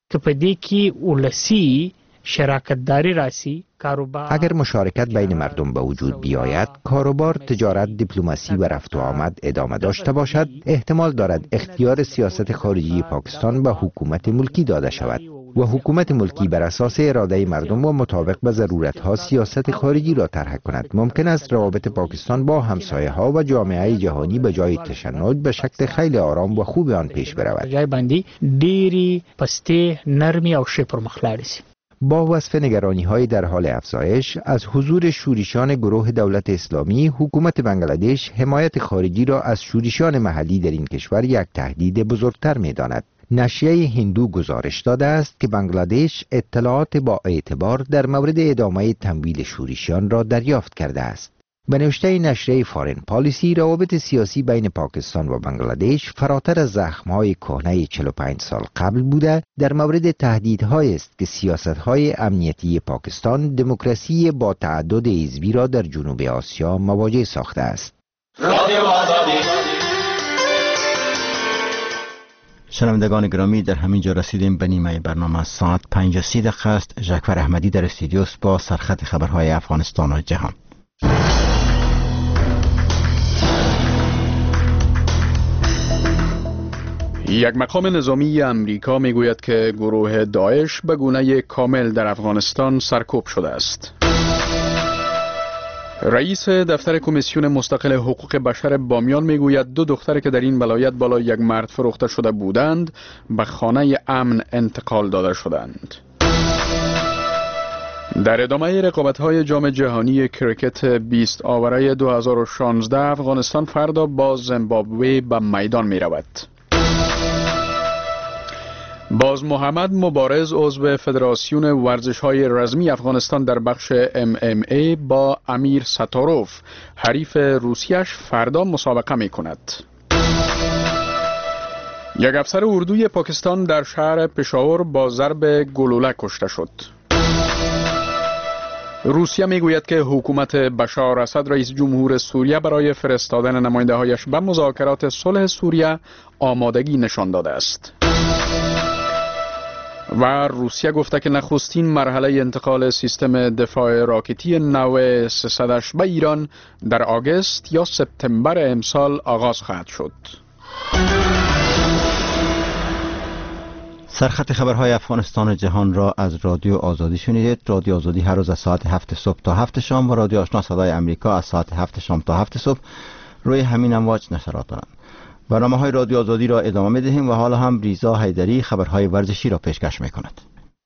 که په دې کې ولسی شراکت داری راسی کاروبار. اگر مشارکت بین مردم به وجود بیاید، کاروبار، تجارت، دیپلماسی و رفت و آمد ادامه داشته باشد، احتمال دارد اختیار سیاست خارجی پاکستان به حکومت ملکی داده شود و حکومت ملکی بر اساس اراده مردم و مطابق به ضرورت‌ها سیاست خارجی را طرح کند. ممکن است روابط پاکستان با همسایه‌ها و جامعه جهانی به جای تشنج به شکل خیلی آرام و خوب آن پیش برود. جای باندې ډېری پسته نرمی او ښه پرمخ لاړ شي. با وصف نگرانی‌های در حال افزایش از حضور شورشیان گروه دولت اسلامی، حکومت بنگلادش حمایت خارجی را از شورشیان محلی در این کشور یک تهدید بزرگتر می‌داند. نشریه هندو گزارش داده است که بنگلادش اطلاعات با اعتبار در مورد ادامه تمویل شورشیان را دریافت کرده است. به نوشته نشریه فارن پالیسی، روابط سیاسی بین پاکستان و بنگلادش فراتر از زخم‌های کهنه 45 سال قبل بوده. در مورد تهدیدهایی است که سیاست‌های امنیتی پاکستان دموکراسی با تعدد حزبی را در جنوب آسیا مواجه ساخته است. شنوندگان گرامی، در همین جا رسیدیم به نیمه برنامه. ساعت 5:30 است. ژکفر احمدی در استودیوست با سرخط خبرهای افغانستان و جهان. یک مقام نظامی امریکا میگوید که گروه داعش به گونه کامل در افغانستان سرکوب شده است. رئیس دفتر کمیسیون مستقل حقوق بشر بامیان میگوید 2 دختر که در این ولایت بالای یک مرد فروخته شده بودند به خانه امن انتقال داده شدند. در ادامه رقابت‌های جام جهانی کریکت 20 آوره 2016 افغانستان فردا با زیمبابوه به میدان می‌رود. باز محمد مبارز عضو فدراسیون ورزش‌های رزمی افغانستان در بخش MMA با امیر ستاروف حریف روسیش فردا مسابقه می‌کند. یک افسر اردوی پاکستان در شهر پشاور با ضرب گلوله کشته شد. روسیه میگوید که حکومت بشار اسد رئیس جمهور سوریه برای فرستادن نماینده‌هایش به مذاکرات صلح سوریه آمادگی نشان داده است. و روسیه گفته که نخستین مرحله انتقال سیستم دفاع راکتی نو 300 به ایران در آگوست یا سپتامبر امسال آغاز خواهد شد. سرخط خبرهای افغانستان و جهان را از رادیو آزادی شنیدید. رادیو آزادی هر روز از ساعت 7 صبح تا 7 شام و رادیو آشنا صدای امریکا از ساعت 7 شام تا 7 صبح روی همین امواج نشرات دارند. برنامه‌های رادیو آزادی را ادامه می‌دهیم و حالا هم ریزا حیدری خبرهای ورزشی را پیشکش می‌کند.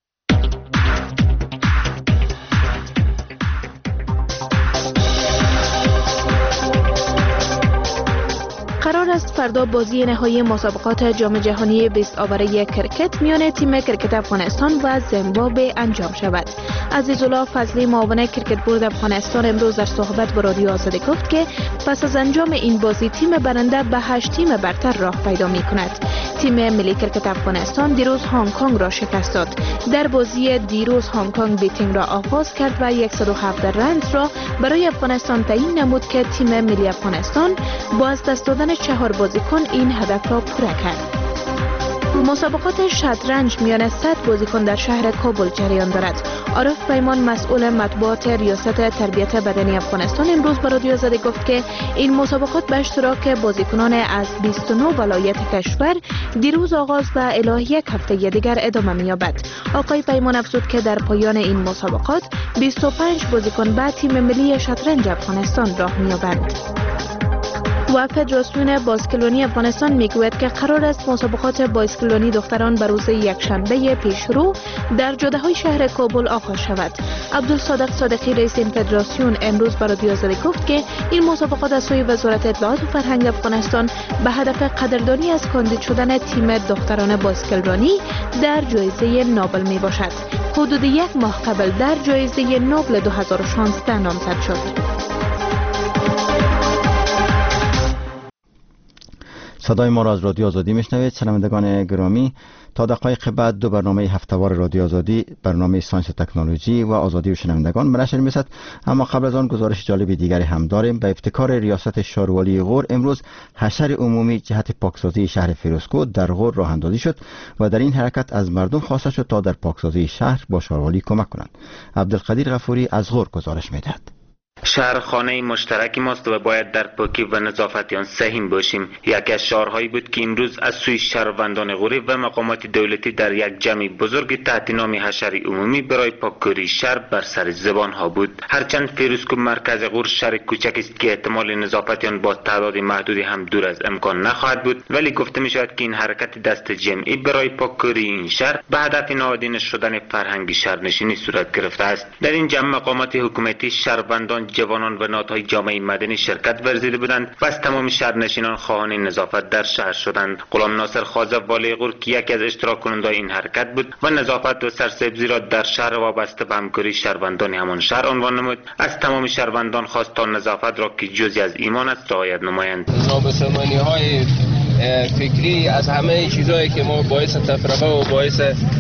قرار است فردا بازی نهایی مسابقات جام جهانی 20 آوره کرکت میان تیم کرکت افغانستان و زیمبابوه انجام شود. عزیزالله فضلی معاون کرکت بورد افغانستان امروز در صحبت با رادیو آزادی گفت که پس از انجام این بازی تیم برنده به 8 تیم برتر راه پیدا می کند. تیم ملی کرکت افغانستان دیروز هنگ کنگ را شکست داد. در بازی دیروز هنگ کنگ بیتینگ را آغاز کرد و 107 رنز را برای افغانستان تعیین نمود که تیم ملی افغانستان با از دست دادن 4 بازیکن این هدف را پوره کرد. مسابقات شطرنج میان 100 بازیکن در شهر کابل جریان دارد. عارف پیمان مسئول مطبوعات ریاست تربیت بدنی افغانستان امروز به رادیو آزادی گفت که این مسابقات به اشتراک بازیکنان از 29 ولایت کشور دیروز آغاز و الی یک هفته دیگر ادامه می‌یابد. آقای پیمان افزود که در پایان این مسابقات 25 بازیکن به تیم ملی شطرنج افغانستان راه می‌یابند. و فدراسیون باسکلونی افغانستان میگوید که قرار است مسابقات باسکلونی دختران به روز یکشنبه پیشرو در جاده‌های شهر کابل آغاز شود. عبدالصادق صادقی رئیس این فدراسیون امروز به رادیو آزادی گفت که این مسابقات از سوی وزارت اطلاعات و فرهنگ افغانستان به هدف قدردانی از کاندید شدن تیم دختران باسکلرانی در جایزه نوبل می باشد. حدود 1 ماه قبل در جایزه نوبل 2016 نامزد شد. صدای ما را از رادیو آزادی میشنوید. شنوندگان گرامی، تا دقایق بعد دو برنامه هفته‌وار رادیو آزادی، برنامه ساینس و تکنولوژی و آزادی و شنوندگان به نشر میرسد. اما قبل از آن گزارش جالب دیگری هم داریم. به ابتکار ریاست شاروالی غور امروز حشر عمومی جهت پاکسازی شهر فیروزکوه در غور راه اندازی شد و در این حرکت از مردم خواسته شد تا در پاکسازی شهر با شاروالی کمک کنند. عبدالقدیر غفوری از غور گزارش میدهد. شهر خانه مشترکی ماست و باید در پاکی و نظافت آن سهیم باشیم. یکی از شعارهایی بود که امروز از سوی شهروندان غوری و مقامات دولتی در یک جمع بزرگ تحت نام حشر عمومی برای پاککاری شهر بر سر زبان ها بود. هرچند فیروزکوه مرکز غور شهر کوچک است که احتمال نظافت آن با تعداد محدودی هم دور از امکان نخواهد بود، ولی گفته می شود که این حرکت دست جمعی برای پاککاری این شهر به هدف نهادینه شدن فرهنگ شهرنشینی صورت گرفته است. در این جمع مقامات حکومتی، شهروندان، جوانان و نهادهای جامعه مدنی شرکت ورزیده بودند و از تمام شهرنشینان خواهان نظافت در شهر شدند. غلام ناصر خازه والی غور که یکی از اشتراک کنندگان این حرکت بود و نظافت و سرسبزی را در شهر وابسته به همکاری شهروندان همان شهر عنوان نمود، از تمام شهروندان خواست تا نظافت را که جزئی از ایمان است رعایت نمایند. نابسامانی‌های فکری از همه چیزایی که ما باعث تفرقه و باعث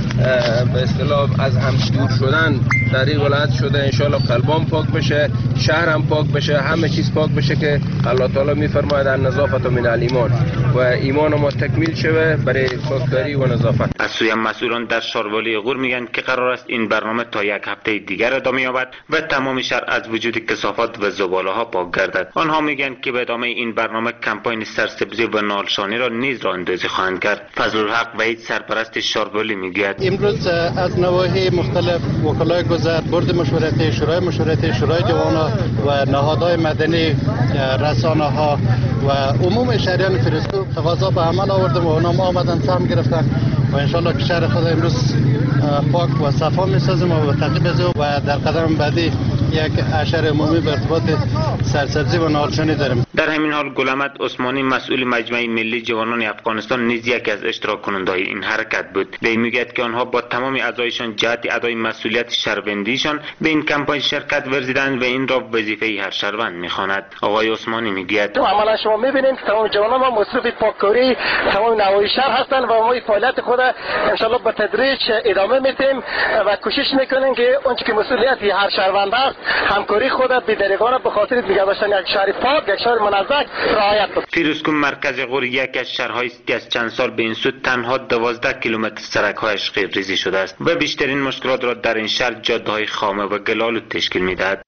به اصطلاح از هم دور شدن در این ولایت شده، انشالله قلبان پاک بشه، شهر هم پاک بشه، همه چیز پاک بشه که الله تعالی میفرماید النظافت من الایمان و ایمان ما تکمیل شوه برای پاکداری و نظافت. از سوی مسئولان در شاروالی غور میگن که قرار است این برنامه تا یک هفته دیگر ادامه یابد و تمام شهر از وجود کثافات و زباله ها پاک گردد. آنها میگن که به ادامه این برنامه کمپاین سرسبزی و نالشانی را نیز راه اندازی خواهند کرد. فضل الحق وحید سرپرست شاروالی میگوید امروز از نواحی مختلف وکلای گذر، بورد مشورتی، شورای جوانان و نهادهای مدنی، رسانه ها و عموم شهریان فیروزکوه تقاضا به عمل آوردن و اونا آمدن سهم گرفتن و انشالله که شهر خود امروز پاک و صفا میسازیم و تعقیب از او و در قدم بعدی یک حشر عمومی به ارتباط سرسبزی و نالشانی داریم. در همین حال گل احمد عثمانی مسئول مجمع ملی جوانان افغانستان نیز یکی از اشتراک کنندگان این حرکت بود. وی میگوید که آنها با تمام اعضایشان جهت ادای مسئولیت شهروندیشان به این کمپاین شرکت ورزیدند و این را وظیفه هر شهروند میخواند. آقای عثمانی میگوید عملا شما میبینید تمام جوانان ما مصروف پاککاری تمام نواحی شهر هستند و ما فعالیت خود ان شاء الله به تدریج ادامه میدیم و کوشش میکنیم که اونچه که مسئولیت هر شهروند است همکاری خود بی‌دریغانه به خاطر نگه داشتن یک شهر پاک، یک شهر منظم رعایت کنیم. فیروزکوه مرکز غور یکی از شهرهایی است که از چند سال به این سو تنها 12 کیلومتر سرک‌هایش غیرریزی شده است و بیشترین مشکلات را در این شهر جاده‌های خامه و گل‌آلود تشکیل می‌دهد.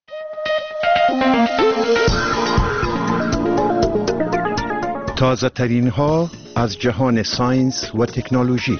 تازه ترین ها از جهان ساینس و تکنولوژی.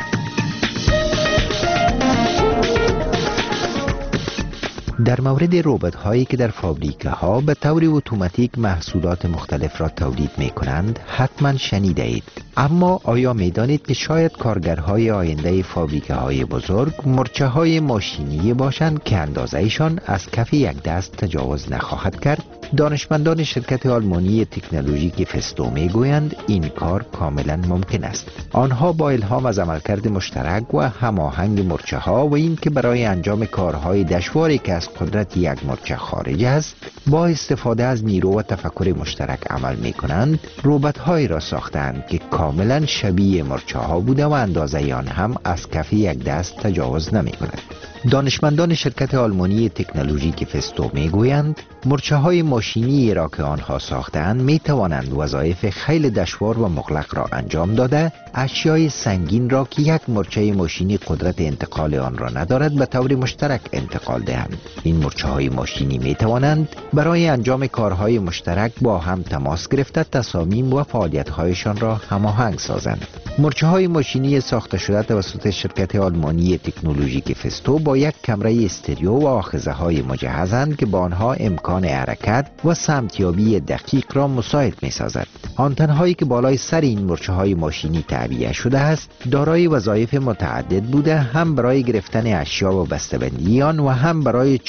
در مورد ربات هایی که در فابریکه ها به طور اتوماتیک محصولات مختلف را تولید می کنند حتما شنیده اید. اما آیا می دانید که شاید کارگرهای آینده فابریکه های بزرگ مورچه های ماشینی باشند که اندازه‌شان از کف یک دست تجاوز نخواهد کرد؟ دانشمندان شرکت آلمانی تکنولوژیک فستو می گویند این کار کاملا ممکن است. آنها با الهام از عملکرد مشترک و هماهنگ مورچه ها و این که برای انجام کارهای دشواری که از قدرت یک مورچه خارج است با استفاده از نیرو و تفکر مشترک عمل می کنند، ربات هایی را ساختند که کاملا شبیه مورچه ها بوده و اندازه آن هم از کف یک دست تجاوز نمی کند. دانشمندان شرکت آلمانی تکنولوژیک فستو می گویند مورچه های ماشینی را که آنها ساختند می توانند وظایف خیلی دشوار و مغلق را انجام داده، اشیای سنگین را که یک مورچه ماشینی قدرت انتقال آن را ندارد به طور مشترک انتقال دهند. این مورچه های ماشینی می توانند برای انجام کارهای مشترک با هم تماس گرفته تصامیم و فعالیت هایشان را هماهنگ سازند. مورچه های ماشینی ساخته شده توسط شرکت آلمانی تکنولوژیک فستو با یک کمره استریو و آخذه های مجهزند که با آنها امکان حرکت و سمتیابی دقیق را مساعد می سازد. آنتن‌هایی که بالای سر این مورچه های ماشینی تعبیه شده است دارای وظایف متعدد بوده، هم برای گرفتن اشیا و بسته‌بندی آن و هم برای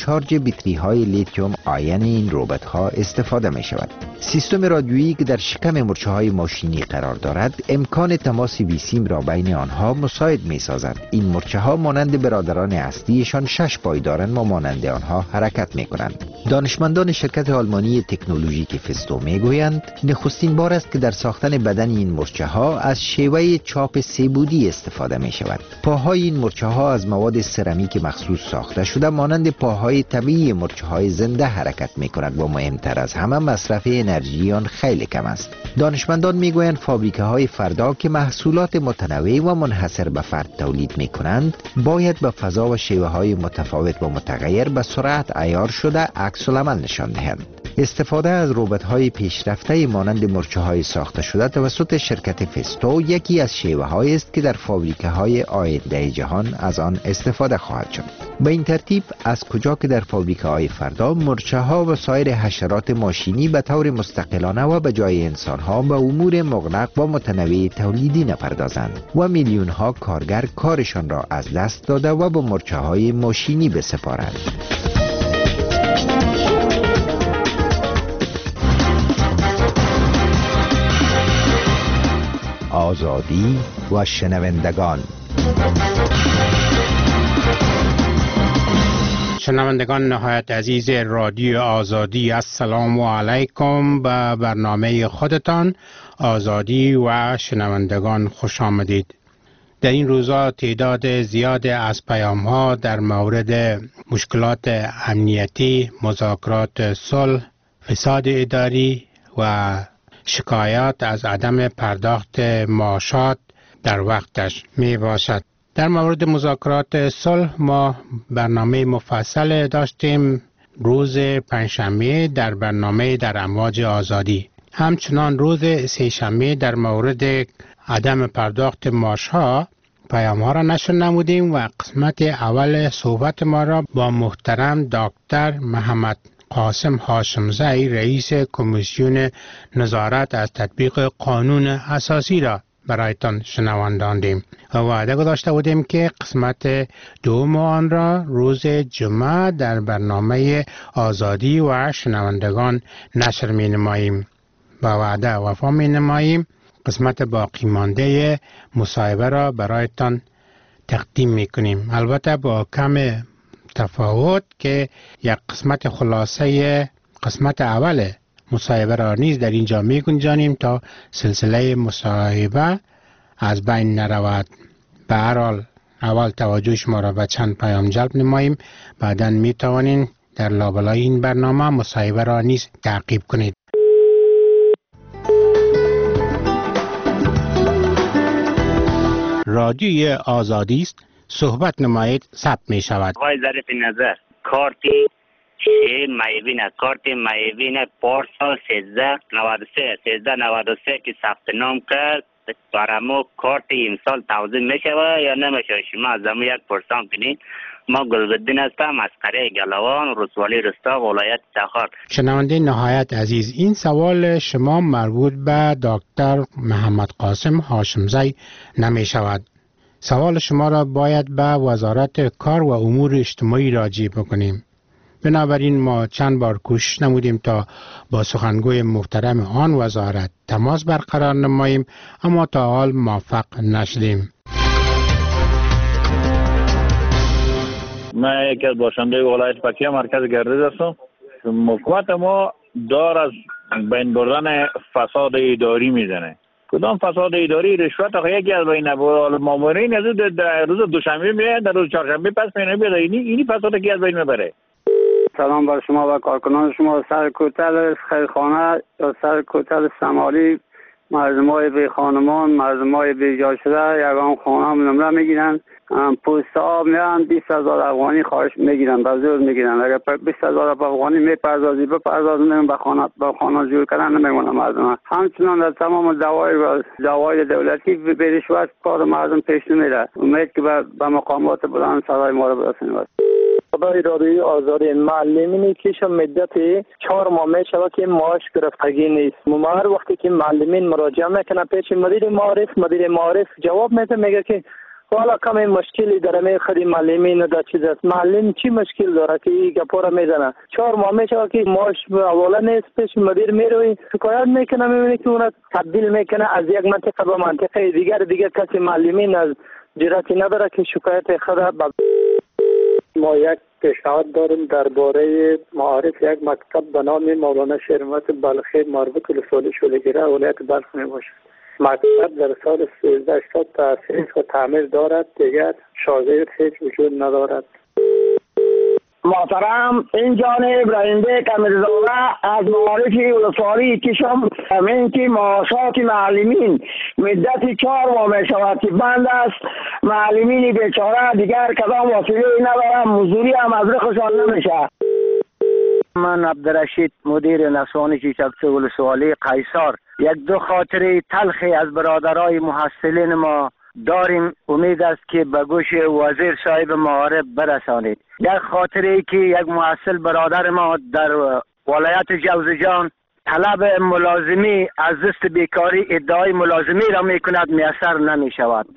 شارژ بطری های لیتیوم آین این ربات ها استفاده می شود. سیستم رادیویی که در شکم مورچه های ماشینی قرار دارد امکان تماس بیسیم را بین آنها مساعد می سازد. این مورچه ها مانند برادران اصلیشان 6 پای دارند و مانند آنها حرکت می کنند. دانشمندان شرکت آلمانی تکنولوژیک فستو می گویند نخستین بار است که در ساختن بدن این مورچه ها از شیوه چاپ سه‌بعدی استفاده می شود. پاهای این مورچه ها از مواد سرامیک مخصوص ساخته شده مانند پاهای طبیعی مورچه های زنده حرکت می کند و مهمتر از همه مصرف انرژی آن خیلی کم است. دانشمندان می گویند فابریکه های فردا که محصولات متنوع و منحصر به فرد تولید می کنند باید به فضا و شیوه های متفاوت و متغیر به سرعت عیار شده عکس العمل نشان دهند. استفاده از ربات‌های پیشرفته مانند مورچه‌های ساخته شده توسط شرکت فستو یکی از شیوه‌هایی است که در فابریکه‌های آینده جهان از آن استفاده خواهد شد. به این ترتیب از کجا که در فابریکه‌های فردا مورچه‌ها و سایر حشرات ماشینی به طور مستقلانه و به جای انسان‌ها به امور مغلق و متنوع تولیدی نپردازند و میلیون‌ها کارگر کارشان را از دست داده و به مورچه‌های ماشینی بسپارند. آزادی و شنوندگان. شنوندگان نهایت عزیز رادیو آزادی، السلام علیکم. به برنامه خودتان آزادی و شنوندگان خوش آمدید. در این روزا تعداد زیاد از پیام‌ها در مورد مشکلات امنیتی، مذاکرات صلح، فساد اداری و شکایات از عدم پرداخت معاشات در وقتش می باشد. در مورد مذاکرات صلح ما برنامه مفصل داشتیم روز پنجشنبه در برنامه در امواج آزادی. همچنان روز سه‌شنبه در مورد عدم پرداخت معاشها پیام ها را نشر نمودیم و قسمت اول صحبت ما را با محترم دکتر محمد قاسم هاشمزی رئیس کمیسیون نظارت از تطبیق قانون اساسی را برایتان شنواندیم و وعده گذاشته بودیم که قسمت دوم آن را روز جمعه در برنامه آزادی و شنوندگان نشر می نماییم. با وعده وفا می نماییم. قسمت باقی مانده مصاحبه را برایتان تقدیم می کنیم، البته با کم تفاوت که یک قسمت خلاصه قسمت اول مصاحبه را نیز در اینجا می گنجانیم تا سلسله مصاحبه از بین نرود. به هر حال اول توجه شما را به چند پیام جلب نماییم، بعداً می توانید در لابلای این برنامه مصاحبه را نیز تعقیب کنید. رادیوی آزادی است، صحبت نمایید ثبت می شود. آقای ظریف نظر کارتی کارت معیوین پارسال 1393 که ثبت نام کرد برامو کارت امسال توزیع می شود یا نمی شود؟ شما از همون یک پرسان کنید. ما گلبدین هستم از قریه گلوان، رسوالی رستاق، ولایت تخار. شنونده نهایت عزیز، این سوال شما مربوط به دکتر محمد قاسم هاشمزی نمی شود. سوال شما را باید به وزارت کار و امور اجتماعی راجع بکنیم. بنابراین ما چند بار کوشش نمودیم تا با سخنگوی محترم آن وزارت تماس برقرار نماییم، اما تا حال موفق نشدیم. من یکی از باشنده ولایت پکتیا مرکز گردش هستم. حکومت ما دار از بین بردن فساد اداری میزنه. کدام فساد اداری؟ رشوت آخه یکی از بین مامورین از روز دوشنبه میاد، در روز چهارشنبه پس میاد. اینی فساد کی از بین میبره؟ سلام بر شما و کارکنان شما. سر کوتل خیرخانه یا سر کوتل سمالی مردمای بی خانمان، مردمای بی جا شده یگان خانه هم نمره میگیرن. پوست آب میرن 20,000 افغانی خواهش میگیرن، به زور میگیرن. اگر 20,000 افغانی میپردازی بپردازن به خانه جور کردن نمیمونه مردم. همچنان در تمام دوای دولتی به رشوت کار مردم پیش نمیره. امید که به مقامات بلند صدای ما رو برسونید. خدای رادیوی آزادی معلمینی که مدت 4 ماه میشود که معاش گرفتگی نیست. ما هر وقتی که معلمین مراجعه میکنه پیش مدیر معارف جواب میده، میگه که والا کمی مشکلی داره می خود معلمین دا چیز است. معلم چی مشکل داره که این گپا میزنه؟ 4 ماه میشه که ماش اولا نیست، پیش مدیر میروی شکایت میکنه، میبینی که اون تبدیل میکنه از یک منطقه به منطقه دیگر کسی معلمین از جراتی نداره که شکایت خود ما یک پیشنهاد داریم درباره معارف یک مکتب به نام مولانا شریعت بلخی مربوط به سال شولگیره ولایت بلخ می باشد. مکتب در سال 1380 تأسیس و تعمیر دارد، دیگر شاگرد هیچ وجود ندارد. محترم این جانب رئیس کمیرزاده از معارف ولسوالی کشم همین که معاشات معلمین مدت 4 ماه می شود که بند است. معلمین بیچاره دیگر کدام وسیله ندارم، مزدوری هم از رخشان نمیشه. من عبدالرشید مدیر نسوانی چیچکچه ولسوالی قیصر، یک دو خاطره تلخی از برادرای محصلین ما داریم، امید است که به گوش وزیر صاحب معارف برسانید. یک خاطره ای که یک محصل برادر ما در ولایت جوزجان طلب ملازمی از دست بیکاری ادعای ملازمی را می کند، میسر نمی شود.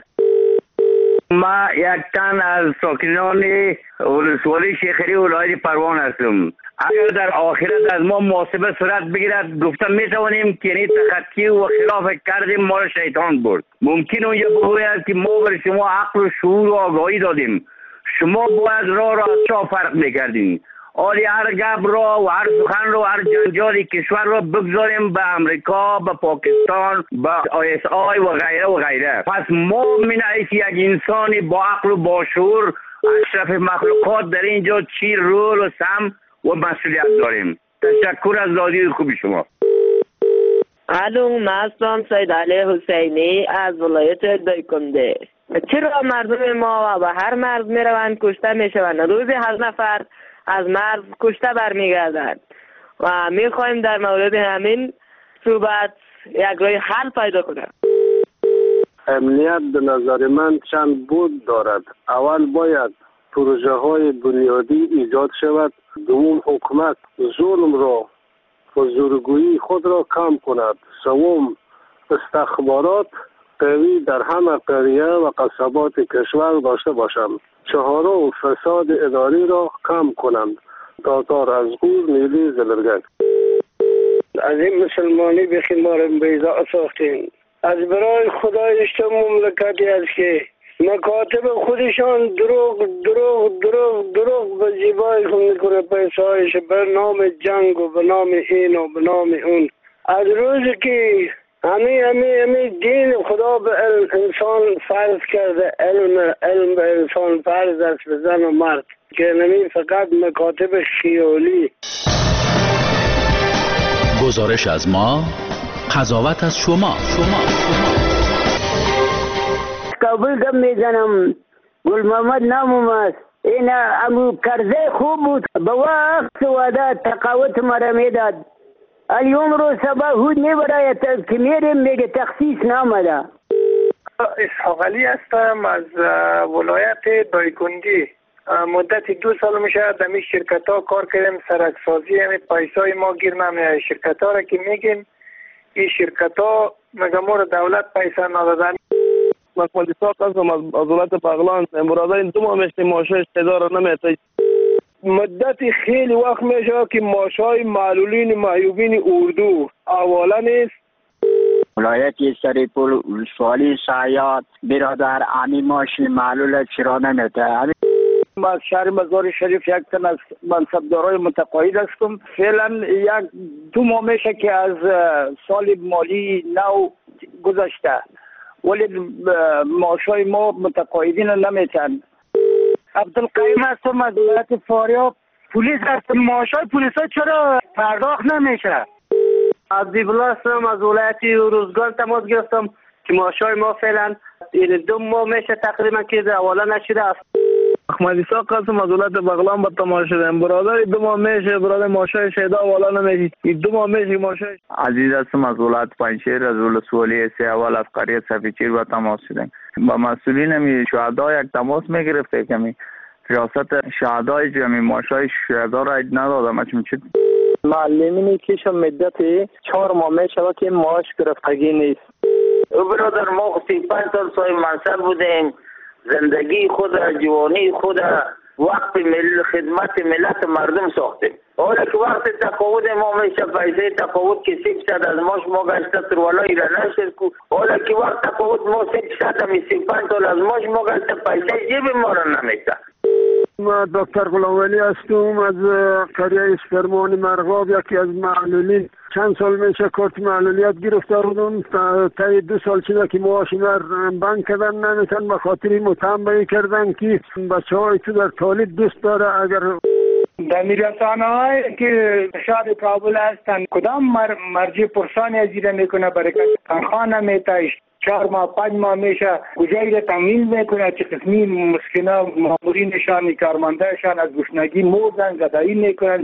ما یک تن از ساکنان ولسوالی شیخری ولایت پروان هستم. اگر در آخرت از ما محاسبه صورت بگیرد گفتم می توانیم که این تخطی و خلاف کردیم ما را شیطان برد. ممکن اونجا بگوید که ما بر شما عقل و شعور و آگاهی دادیم، شما باید راه را از چه فرق میکردین. آلی هر گپ را و هر سخن را و هر جنجال کشور را بگذاریم به امریکا، به پاکستان، به ISI و غیره و غیره. پس ما من حیث یک انسانی با عقل و با شعور اشرف مخلوقات در اینجا چی رول و سم و مسئولیت داریم. تشکر از رادیوی خوبی شما. الو، من هستم سید علی حسینی از ولایت دایکنده. چرا مردم ما و هر مرز میروند کشته میشوند؟ روزی 8 نفر از مرز کشته برمیگردند و میخوایم در مورد همین صحبت یک راه حل پیدا کنیم. امنیت به نظر من چند بود دارد. اول باید پروژه های بنیادی ایجاد شود. دوم حکومت ظلم را و زورگویی خود را کم کند. سوم استخبارات قوی در همه قریه و قصبات کشور داشته باشند. چهارم فساد اداری را کم کنند. تاتار از غور نیلی زلرگک. از این مسلمانی بخیمارم بیضا ساختین. از برای خدای اشتم مملکتی است که مکاتب خودشان دروغ به زیبایی خود میکنه، پیسایش به نام جنگ و به نام این و به نام اون. از روزی که همه دین خدا به انسان فرض کرده، علم به انسان فرض است به زن و مرد، که نمی فقط مکاتب خیالی. گزارش از ما، قضاوت از شما. کابل دم میزنم، گل محمد نامم است. این امو کرزه خوب بود، به وقت وعده تقاوت مرا میداد. اليوم رو سبا هود میبراید که میریم میگه تخصیص نامده. اسحاق علی هستم از ولایت دایکنده. مدت 2 سال میشه در این شرکت ها کار کردیم، سرکسازی همین پیسای ما گیر نمیاد. شرکت ها را که میگیم این شرکت ها مگه ما دولت پیسه ندادن. مقبل ساق هستم از ولایت بغلان. برادر این 2 ماه میشه ماشای اشتدار نمیده. مدت خیلی وقت میشه که ماشای معلولین معیوبین اردو اولا نیست. ولایت سریپور ولسوالی شایعات برادر امی ماشی معلول چرا نمیده. از شهر مزار شریف یک تن از منصبدارای متقاعد هستم. فعلا 1-2 ماه میشه که از سال مالی نو گذشته، ولی ماشای ما متقاعدین نمیتن. عبدالقیم هستم از ولایت فاریاب. پلیس هستم. ماشای پلیسا چرا پرداخت نمیشه؟ عبدالله هستم از ولایت روزگان تماس گرفتم که ماشای ما فعلا 2 ماه میشه تقریبا که اولا نشده است. احمدی ساق هستم از ولایت بغلان به تماس شدم. برادر 2 ماه میشه برادر ماشای شهدا اولا نمیشه. 2 ماه میشه ماشای. عزیز هستم از ولایت پنجشیر از ولسوالی سه اول از قریه صفیچیر به تماس شدم. با مسئولین شهدا یک تماس میگرفته کمی ریاست شهدای جمعی ماشای شهدا را ندادم. چه معلمینی که مدت 4 ماه میشه که معاش گرفتگی نیست. برادر ما 35 سال صاحب منصب بودیم، زندگی خود، جوانی خود، وقت خدمت ملت مردم ساختیم. حالا که وقت تقاعد ما میشه پیسه تقاعد که 300 از ماش ما گشته ترولایی را نشد کو. حالا که وقت تقاعد ما 300 همی 35 سال از ماش ما گشته پیسه جیب ما را نمیشه. ما دکتر غلامولی هستم از قریه اسپرمان مرغاب، یکی از معلولین. چند سال میشه کارت معلولیت گرفته بودم، تا 2 سال شده که معاش بند کردن نمیتن، به خاطر متهم کردن که بچه های تو در طالب دوست داره. اگر در رسانه هایی که شهر کابل هستند کدام مرجع پرسانی از ایره میکنه؟ برکت تنخواه نمیتایش 4 ماه 5 ماه میشه کجایی را تمویل میکنه؟ چه قسمی مسکنا مامورینشان کارمندهشان از گشنگی مردن زدایی میکنن.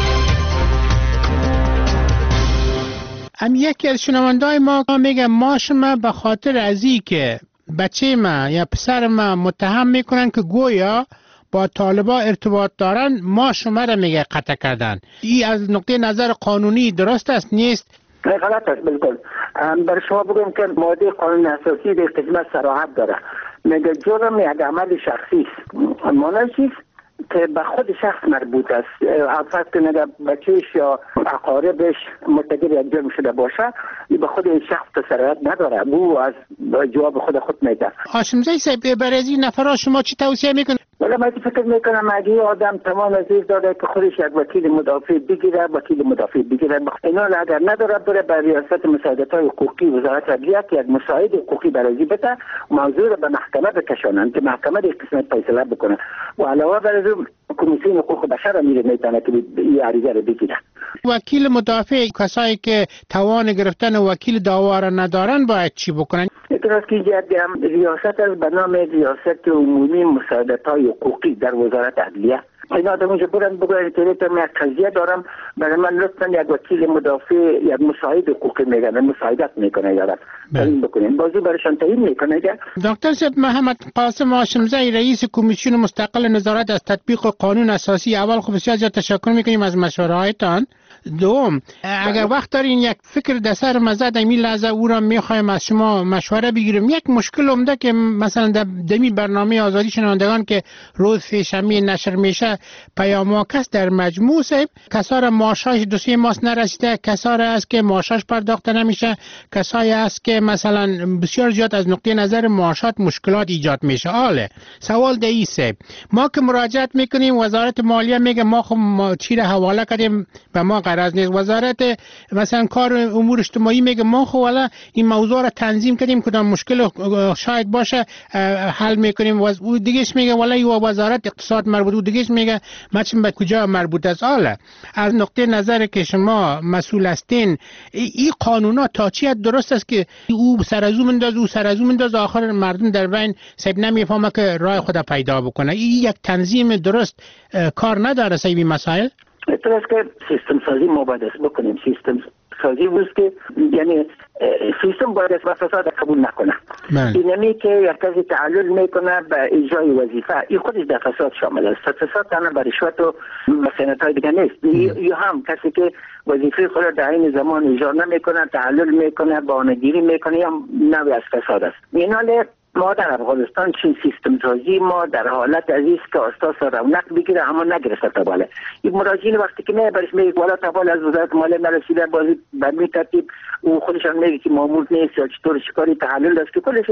یکی از شنوندای ما میگه ماش ما به خاطر ازی که بچه ما یا پسر ما متهم میکنن که گویا با طالبا ارتباط دارن، ما شما را میگه قطع کردن. این از نقطه نظر قانونی درست است نیست؟ غلط است بالکل. بر شما بگم که ماده قانون اساسی در قسمت صراحت داره، میگه جرم یک عمل شخصی است، مانعی که به خود شخص مربوط است. فرض کنید بچهش یا اقاربش مرتکب یک جرم شده باشه، به خود این شخص تصرف نداره، او از جواب خود میده. هاشمزی صاحب، برای این نفرها شما چی توصیه میکنید؟ ولی من فکر میکنم اگه آدم تمام عزیز داره که خودش یک وکیل مدافع بگیره، وکیل مدافع بگیره. اینا اگر نداره بره به ریاست مساعدت‌های حقوقی وزارت عدلیه که یک مساعد حقوقی برای بده، موضوع را به محکمه بکشونن که محکمه در قسمت فیصله بکنه. و علاوه بر از کمیسیون حقوق بشر میره میتونه که این عریضه رو بگیره. وکیل مدافع، کسایی که توان گرفتن وکیل دعوا را ندارن باید چی بکنن؟ درست که ریاست از به نام ریاست عمومی مساعدت‌های حقوقی در وزارت عدلیه، اینا آدم اونجا برن بگوین که من یک قضیه دارم، برای من لطفا یک وکیل مدافع، یک مساعد حقوقی میگن، مساعدت میکنه یارم تعیین بکنین، بازی برشان تعیین میکنه. دکتر صاحب، محمد قاسم هاشمزی، رئیس کمیسیون مستقل نظارت از تطبیق قانون اساسی، اول خب بسیار زیاد تشکر میکنیم از مشوره‌هایتان. دوم، اگر وقت دارین یک فکر در سر مزد این لحظه او را میخوایم از شما مشوره بگیریم. یک مشکل عمده که مثلا در دمی برنامه آزادی شنوندگان که روز سه‌شنبه نشر میشه پیام‌ها در مجموع صاحب، کسا را معاشش 2-3 ماه نرسیده، کسا را است که معاشش پرداخته نمیشه، کسایی است که مثلا بسیار زیاد از نقطه نظر معاشات مشکلات ایجاد میشه. حالا سوال دایی صاحب، ما که مراجعت میکنیم وزارت مالیه میگه ما خب چی را حواله کردیم به ما غرض نیست، وزارت مثلا کار امور اجتماعی میگه ما خب والا این موضوع را تنظیم کردیم کدام مشکل شاید باشه حل میکنیم، و دیگهش میگه والا این وزارت اقتصاد مربوط، و دیگهش میگه مثلا به کجا مربوط است. حالا از نقطه نظر که شما مسئول هستین، این قانونا تا چی حد درست است که او سر از او منداز آخر مردم در بین سب نمیفهمه که راه خود پیدا بکنه؟ این یک تنظیم درست کار نداره سیب مسائل؟ درست که سیستم سازی ما باید بکنیم. سیستم سازی است که یعنی سیستم باید از فساد قبول نکنه. اینمی که یک کسی تعلل میکنه به اجرای وظیفه، این خودش در فساد شامل است. فساد تنها به رشوت و خیانت‌های دیگه نیست. یا هم کسی که وظیفه خود را در این زمان اجرا نمیکنه، تعلل میکنه، بهانه‌گیری میکنه، یا نوعی از فساد است. ایناله ما در افغانستان چین سیستم سازی ما در حالت عزیز که اساس رونق بگیره اما نگرفته تا بالا. این مراجعین وقتی که برش میگه والا تا بالا از وزارت مالیه نرسیده، بازی به می ترتیب او خودشان میگه که مامور نیست یا چطور شکاری تحلیل است که کلش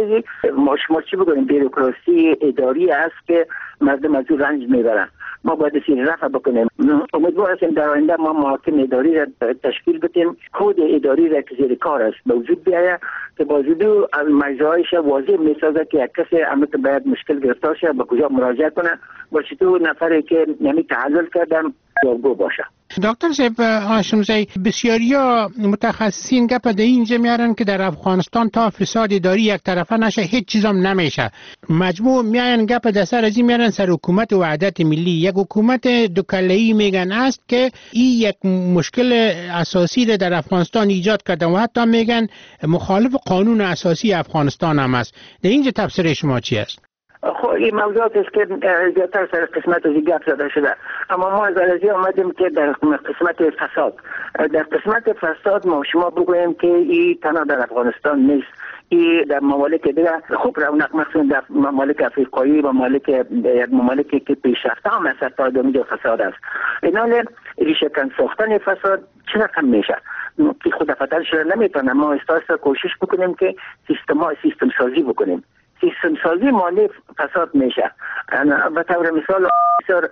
ما چی بگویم بیروکراسی اداری است که مردم از اون رنج میبرن. ما باید سیر رفع بکنیم. امیدوار هستیم در آینده ما محاکم اداری را تشکیل بدیم، کد اداری را که زیر کار است به وجود بیاید که بازدو مجرایش واضح میسازه که یک کسی امت باید مشکل گرفتار شه به کجا مراجعه کنه و چطور نفری که نمی تحلل کردن جوابگو باشه. دکتر صاحب هاشمزی، بسیاریا متخصصین گپ در اینجا میارن که در افغانستان تا فساد اداری یک طرفه نشه هیچ چیزام نمیشه. مجموع میاین گپ در سر ازی میارن سر حکومت وحدت ملی، یک حکومت دوکله‌ای میگن است که این یک مشکل اساسی در افغانستان ایجاد کرده و حتی میگن مخالف قانون اساسی افغانستان هم است. در اینجا تفسیر شما چی است؟ خب این موضوعات است که زیادتر سر قسمت از گپ زده شده، اما ما از عرضی آمدیم که در قسمت فساد، در قسمت فساد ما شما بگوییم که این تنها در افغانستان نیست، این در ممالک دیگه خوب رونق، مثلا در ممالک افریقایی و ممالکی که پیشرفته هم مثلا تا اینجا فساد است. اینال ریشه کن ساختن فساد چه رقم میشه که خود فترش نمیتونه. ما استاسا کوشش بکنیم که سیستم سازی بکنیم. سیستم سازی مانع فساد میشه. به طور مثال بسیار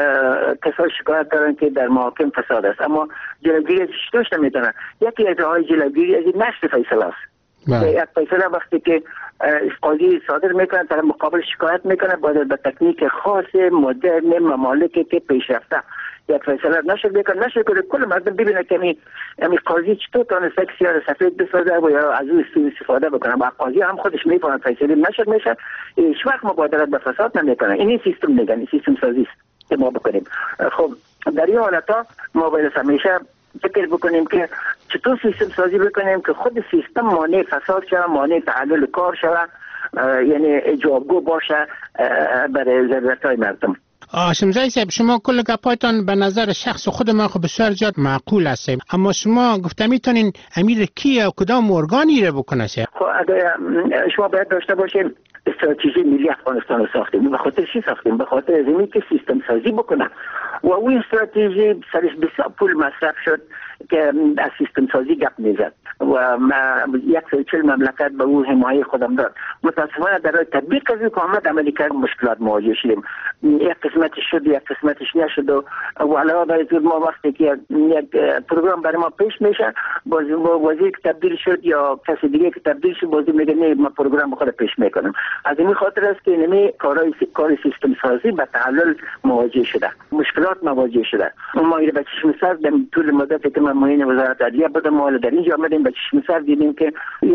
کسای شکایت دارن که در محاکم فساد است، اما جلوگیری ازش داشت نمیتونن. یکی از راههای جلوگیری از نشر فیصله است. یک فیصله وقتی که قاضی صادر میکنه، طرف مقابل شکایت میکنه، باید به تکنیک خاص مدرن ممالکی که پیشرفته یک فیصله نشر کنه کل مردم ببینه که می قاضی چطور تونسته یک سیاه سفید بسازه و یا از او استفاده بکنه. و قاضی هم خودش میفهمه فیصله نشر میشه، هیچ وقت مبادرت به فساد نمیکنه. این سیستم میگن، سیستم سازی است که ما بکنیم. خب در این حالتا ما باید همیشه فکر بکنیم که چطور سیستم سازی بکنیم که خود سیستم مانع فساد شود، مانع تعلل کار شود، یعنی جوابگو باشه برای ضرورت‌های مردم. هاشمزاده صاحب، شما کل گپایتان به نظر شخص خود من خب بسیار زیاد معقول است، اما شما گفته میتونین امیر کی و کدام ارگانی را بکنه؟ خب اگر شما باید داشته باشین استراتژی ملی افغانستان رو ساختیم. به خاطر چی ساختیم؟ به خاطر از اینکه که سیستم سازی بکنه و اون استراتژی سرش بسیار پول مصرف شد که از سیستم سازی گپ میزد و 140 مملکت به اون حمایت خودم داد. متاسفانه در تطبیق از که آمد عملی کرد مشکلات مواجه شدیم. یک قسمتش شد، یک قسمتش نشد و علاوه بر این ما وقتی که یک پروگرام برای ما پیش میشه، وزیر که تبدیل شد یا کسی دیگه که تبدیل شد، وزیر میگه نه ما پروگرام خود پیش میکنم. از این خاطر است که اینمی کار سیستم سازی به تعلل مواجه شده، مشکلات مواجه شده. ما به چشم سر در طول مدتی که من معین وزارت عدلیه بودم و در اینجا آمدیم به چشم سر دیدیم که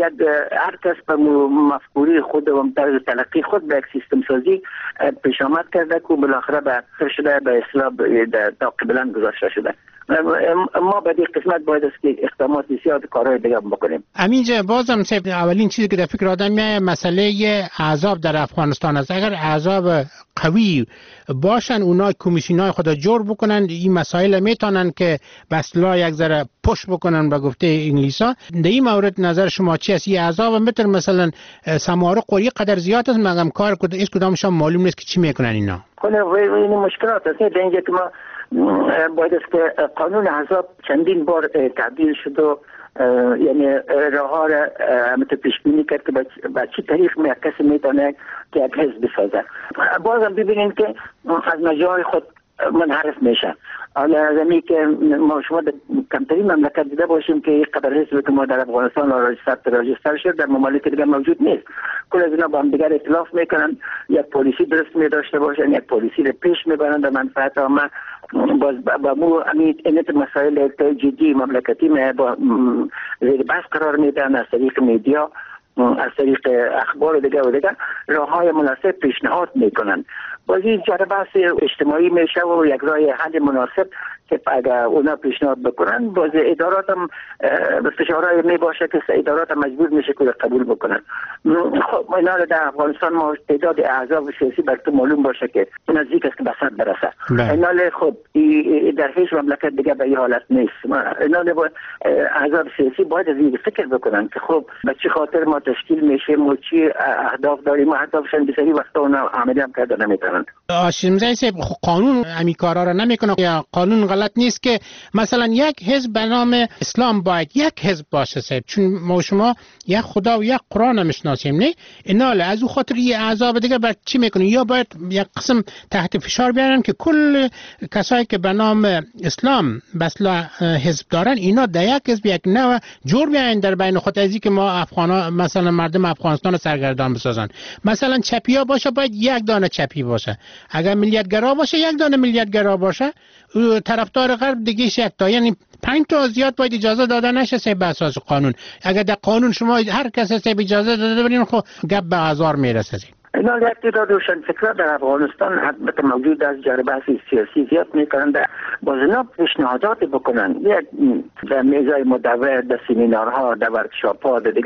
هر کس به مفکوره خود و طرز تلقی خود به یک سیستم سازی پیش آمد کرده که بالاخره به شده به اصلاح تا قبلا گذاشته شده. ما به این قسمت باید است که اقدامات زیاد کارهای دیگه بکنیم. همینجا بازم صاحب، اولین چیزی که در فکر آدم میاد مسئله احزاب در افغانستان است. اگر احزاب قوی باشن، اونا کمیسیونای خود جور بکنن، این مسائل میتونن که به اصطلاح یک ذره پشت بکنن به گفته انگلیسا. در این مورد نظر شما چی است؟ این احزاب مثلا سماره قوری قدر زیاد است، مگم کار کدامشان معلوم نیست که چی میکنن اینا. این مشکلات است. در اینجا که ما باید است که قانون احزاب چندین بار تعدیل شد و یعنی راه ها را همینطور پیش بینی کرد که با چی طریق کسی میتونه که یک حزب بسازه. بازم ببینیم که از مجال خود منحرف میشه. حالا از امی که ما شما در کمترین مملکت دیده باشیم که یک قدر حزبی که ما در افغانستان راجستر شد در ممالک دیگه موجود نیست. کل از اینا با هم دیگر اختلاف میکنن، یک پالیسی درست میداشته باشن، یک پالیسی رو پیش میبرن در منفعت عامه. باز با مو اینت مسائل جدی مملکتی با زیر بحث قرار میدن از طریق میدیا، از طریق اخبار دیگه و دیگه راههای مناسب پیشنهاد میکنن. باز این جره بحث اجتماعی میشه و یک راه حل مناسب که اگر اونا پیشنهاد بکنن، باز ادارات هم فشارهای می باشه که ادارات هم مجبور میشه که قبول بکنن. خب اینا در افغانستان ما تعداد احزاب سیاسی براتو معلوم باشه که نزدیک است که به 100 برسه. اینا خب در هیچ مملکت دیگه به این حالت نیست. اینا احزاب سیاسی باید از این فکر بکنن که خب به چه خاطر ما تشکیل میشیم و چی اهداف داریم و اهدافشون بسیاری وقتا اونا عملی هم کرده نمیتونن. هاشمزاده صاحب، قانون همین کارا را نمیکنه یا قانون غلط نیست که مثلا یک حزب به نام اسلام باید یک حزب باشه صاحب، چون ما شما یک خدا و یک قرآن هم میشناسیم، نه اینا از اون خاطر یه احزاب دیگه بعد چی میکنه؟ یا باید یک قسم تحت فشار بیارن که کل کسایی که به نام اسلام بسلا حزب دارن اینا در یک حزب یک نوع جور بیاین در بین خود، از اینکه ما افغانا مثلا مردم افغانستان رو سرگردان بسازن. مثلا چپیا باشه باید یک دانه چپی باشه، اگر ملیتگرا باشه یک دانه ملیتگرا باشه، طرفدار غرب دیگه یک تا، یعنی 5 تا زیاد باید اجازه داده نشه به اساس قانون. اگر در قانون شما هر کس اجازه داده برین خب گپ به هزار میرسه. اینا یک تعداد روشن فکرها در افغانستان البته موجود از جاره بحث سیاسی زیاد میکنن، باز اینا پیشنهادات بکنن یک در میزای مدور، در سمینارها، در ورکشاپ ها دیگه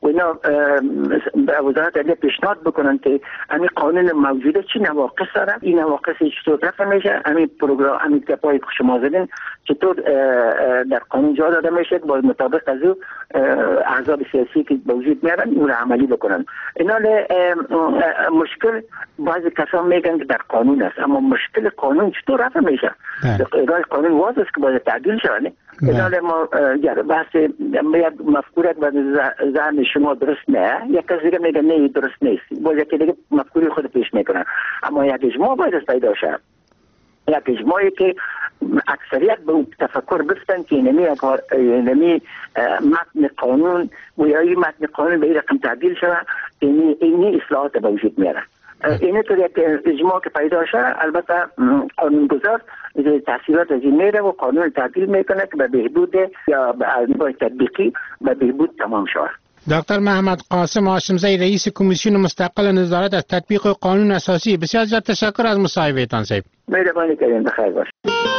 و اینا به وزارت عدلیه پیشنهاد بکنن که همین قانون موجوده چی نواقص داره، این نواقص چطور رفع میشه، همین پروگرام همین گپایی که شما زدین چطور در قانون جا داده میشه با مطابق از او احزاب سیاسی که به وجود میارن اون رو عملی بکنن. اینا مشکل بعضی کسان میگن که در قانون است، اما مشکل قانون چطور رفع میشه؟ راه قانون واضح است که باید تعدیل شود. اینا ما بحث یک مفکوره به ذهن شما درست نه، یک کسی دیگه میگه نه درست نیست، باز یکی دیگه مفکوری خود پیش میکنن، اما یک اجماع باید پیدا شد، یک اجماعی که اکثریت به اون تفکر بفتن که اینمی متن قانون و یا این متن قانون به این رقم تعدیل شود، اینی اصلاحات به وجود میاره. اینه طور یک اجماع که پیدا شد، البته قانونگذار تحصیلات از این میره و قانون تعدیل میکنه که به بهبود یا به نوع تطبیقی به بهبود تمام شود. دکتر محمد قاسم هاشمزی رئیس کمیسیون مستقل نظارت از تطبیق قانون اساسی، بسیار زیاد تشکر از مصاحبهتان صاحب. مهربانی کردین، بخیر باشید.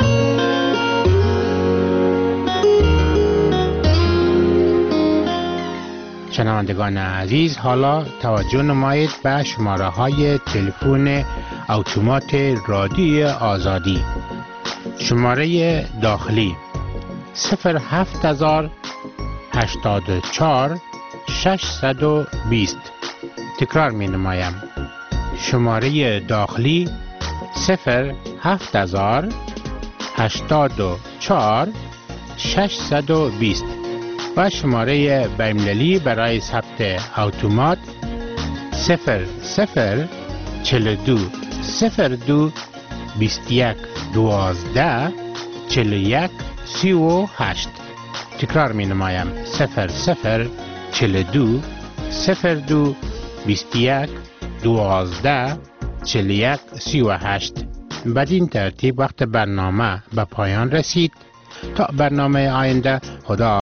شنوندگان عزیز، حالا توجه نمایید به شماره های تلفن اتومات رادیوی آزادی. شماره داخلی 07084 620. تکرار می نمایم. شماره داخلی 07084 620 و شماره بین‌المللی برای ثبت اتومات 0042 02 21 12 41 38. تکرار می نمایم 0042 02 21 12 41 38. بدین ترتیب وقت برنامه به پایان رسید. تا برنامه آینده، خدا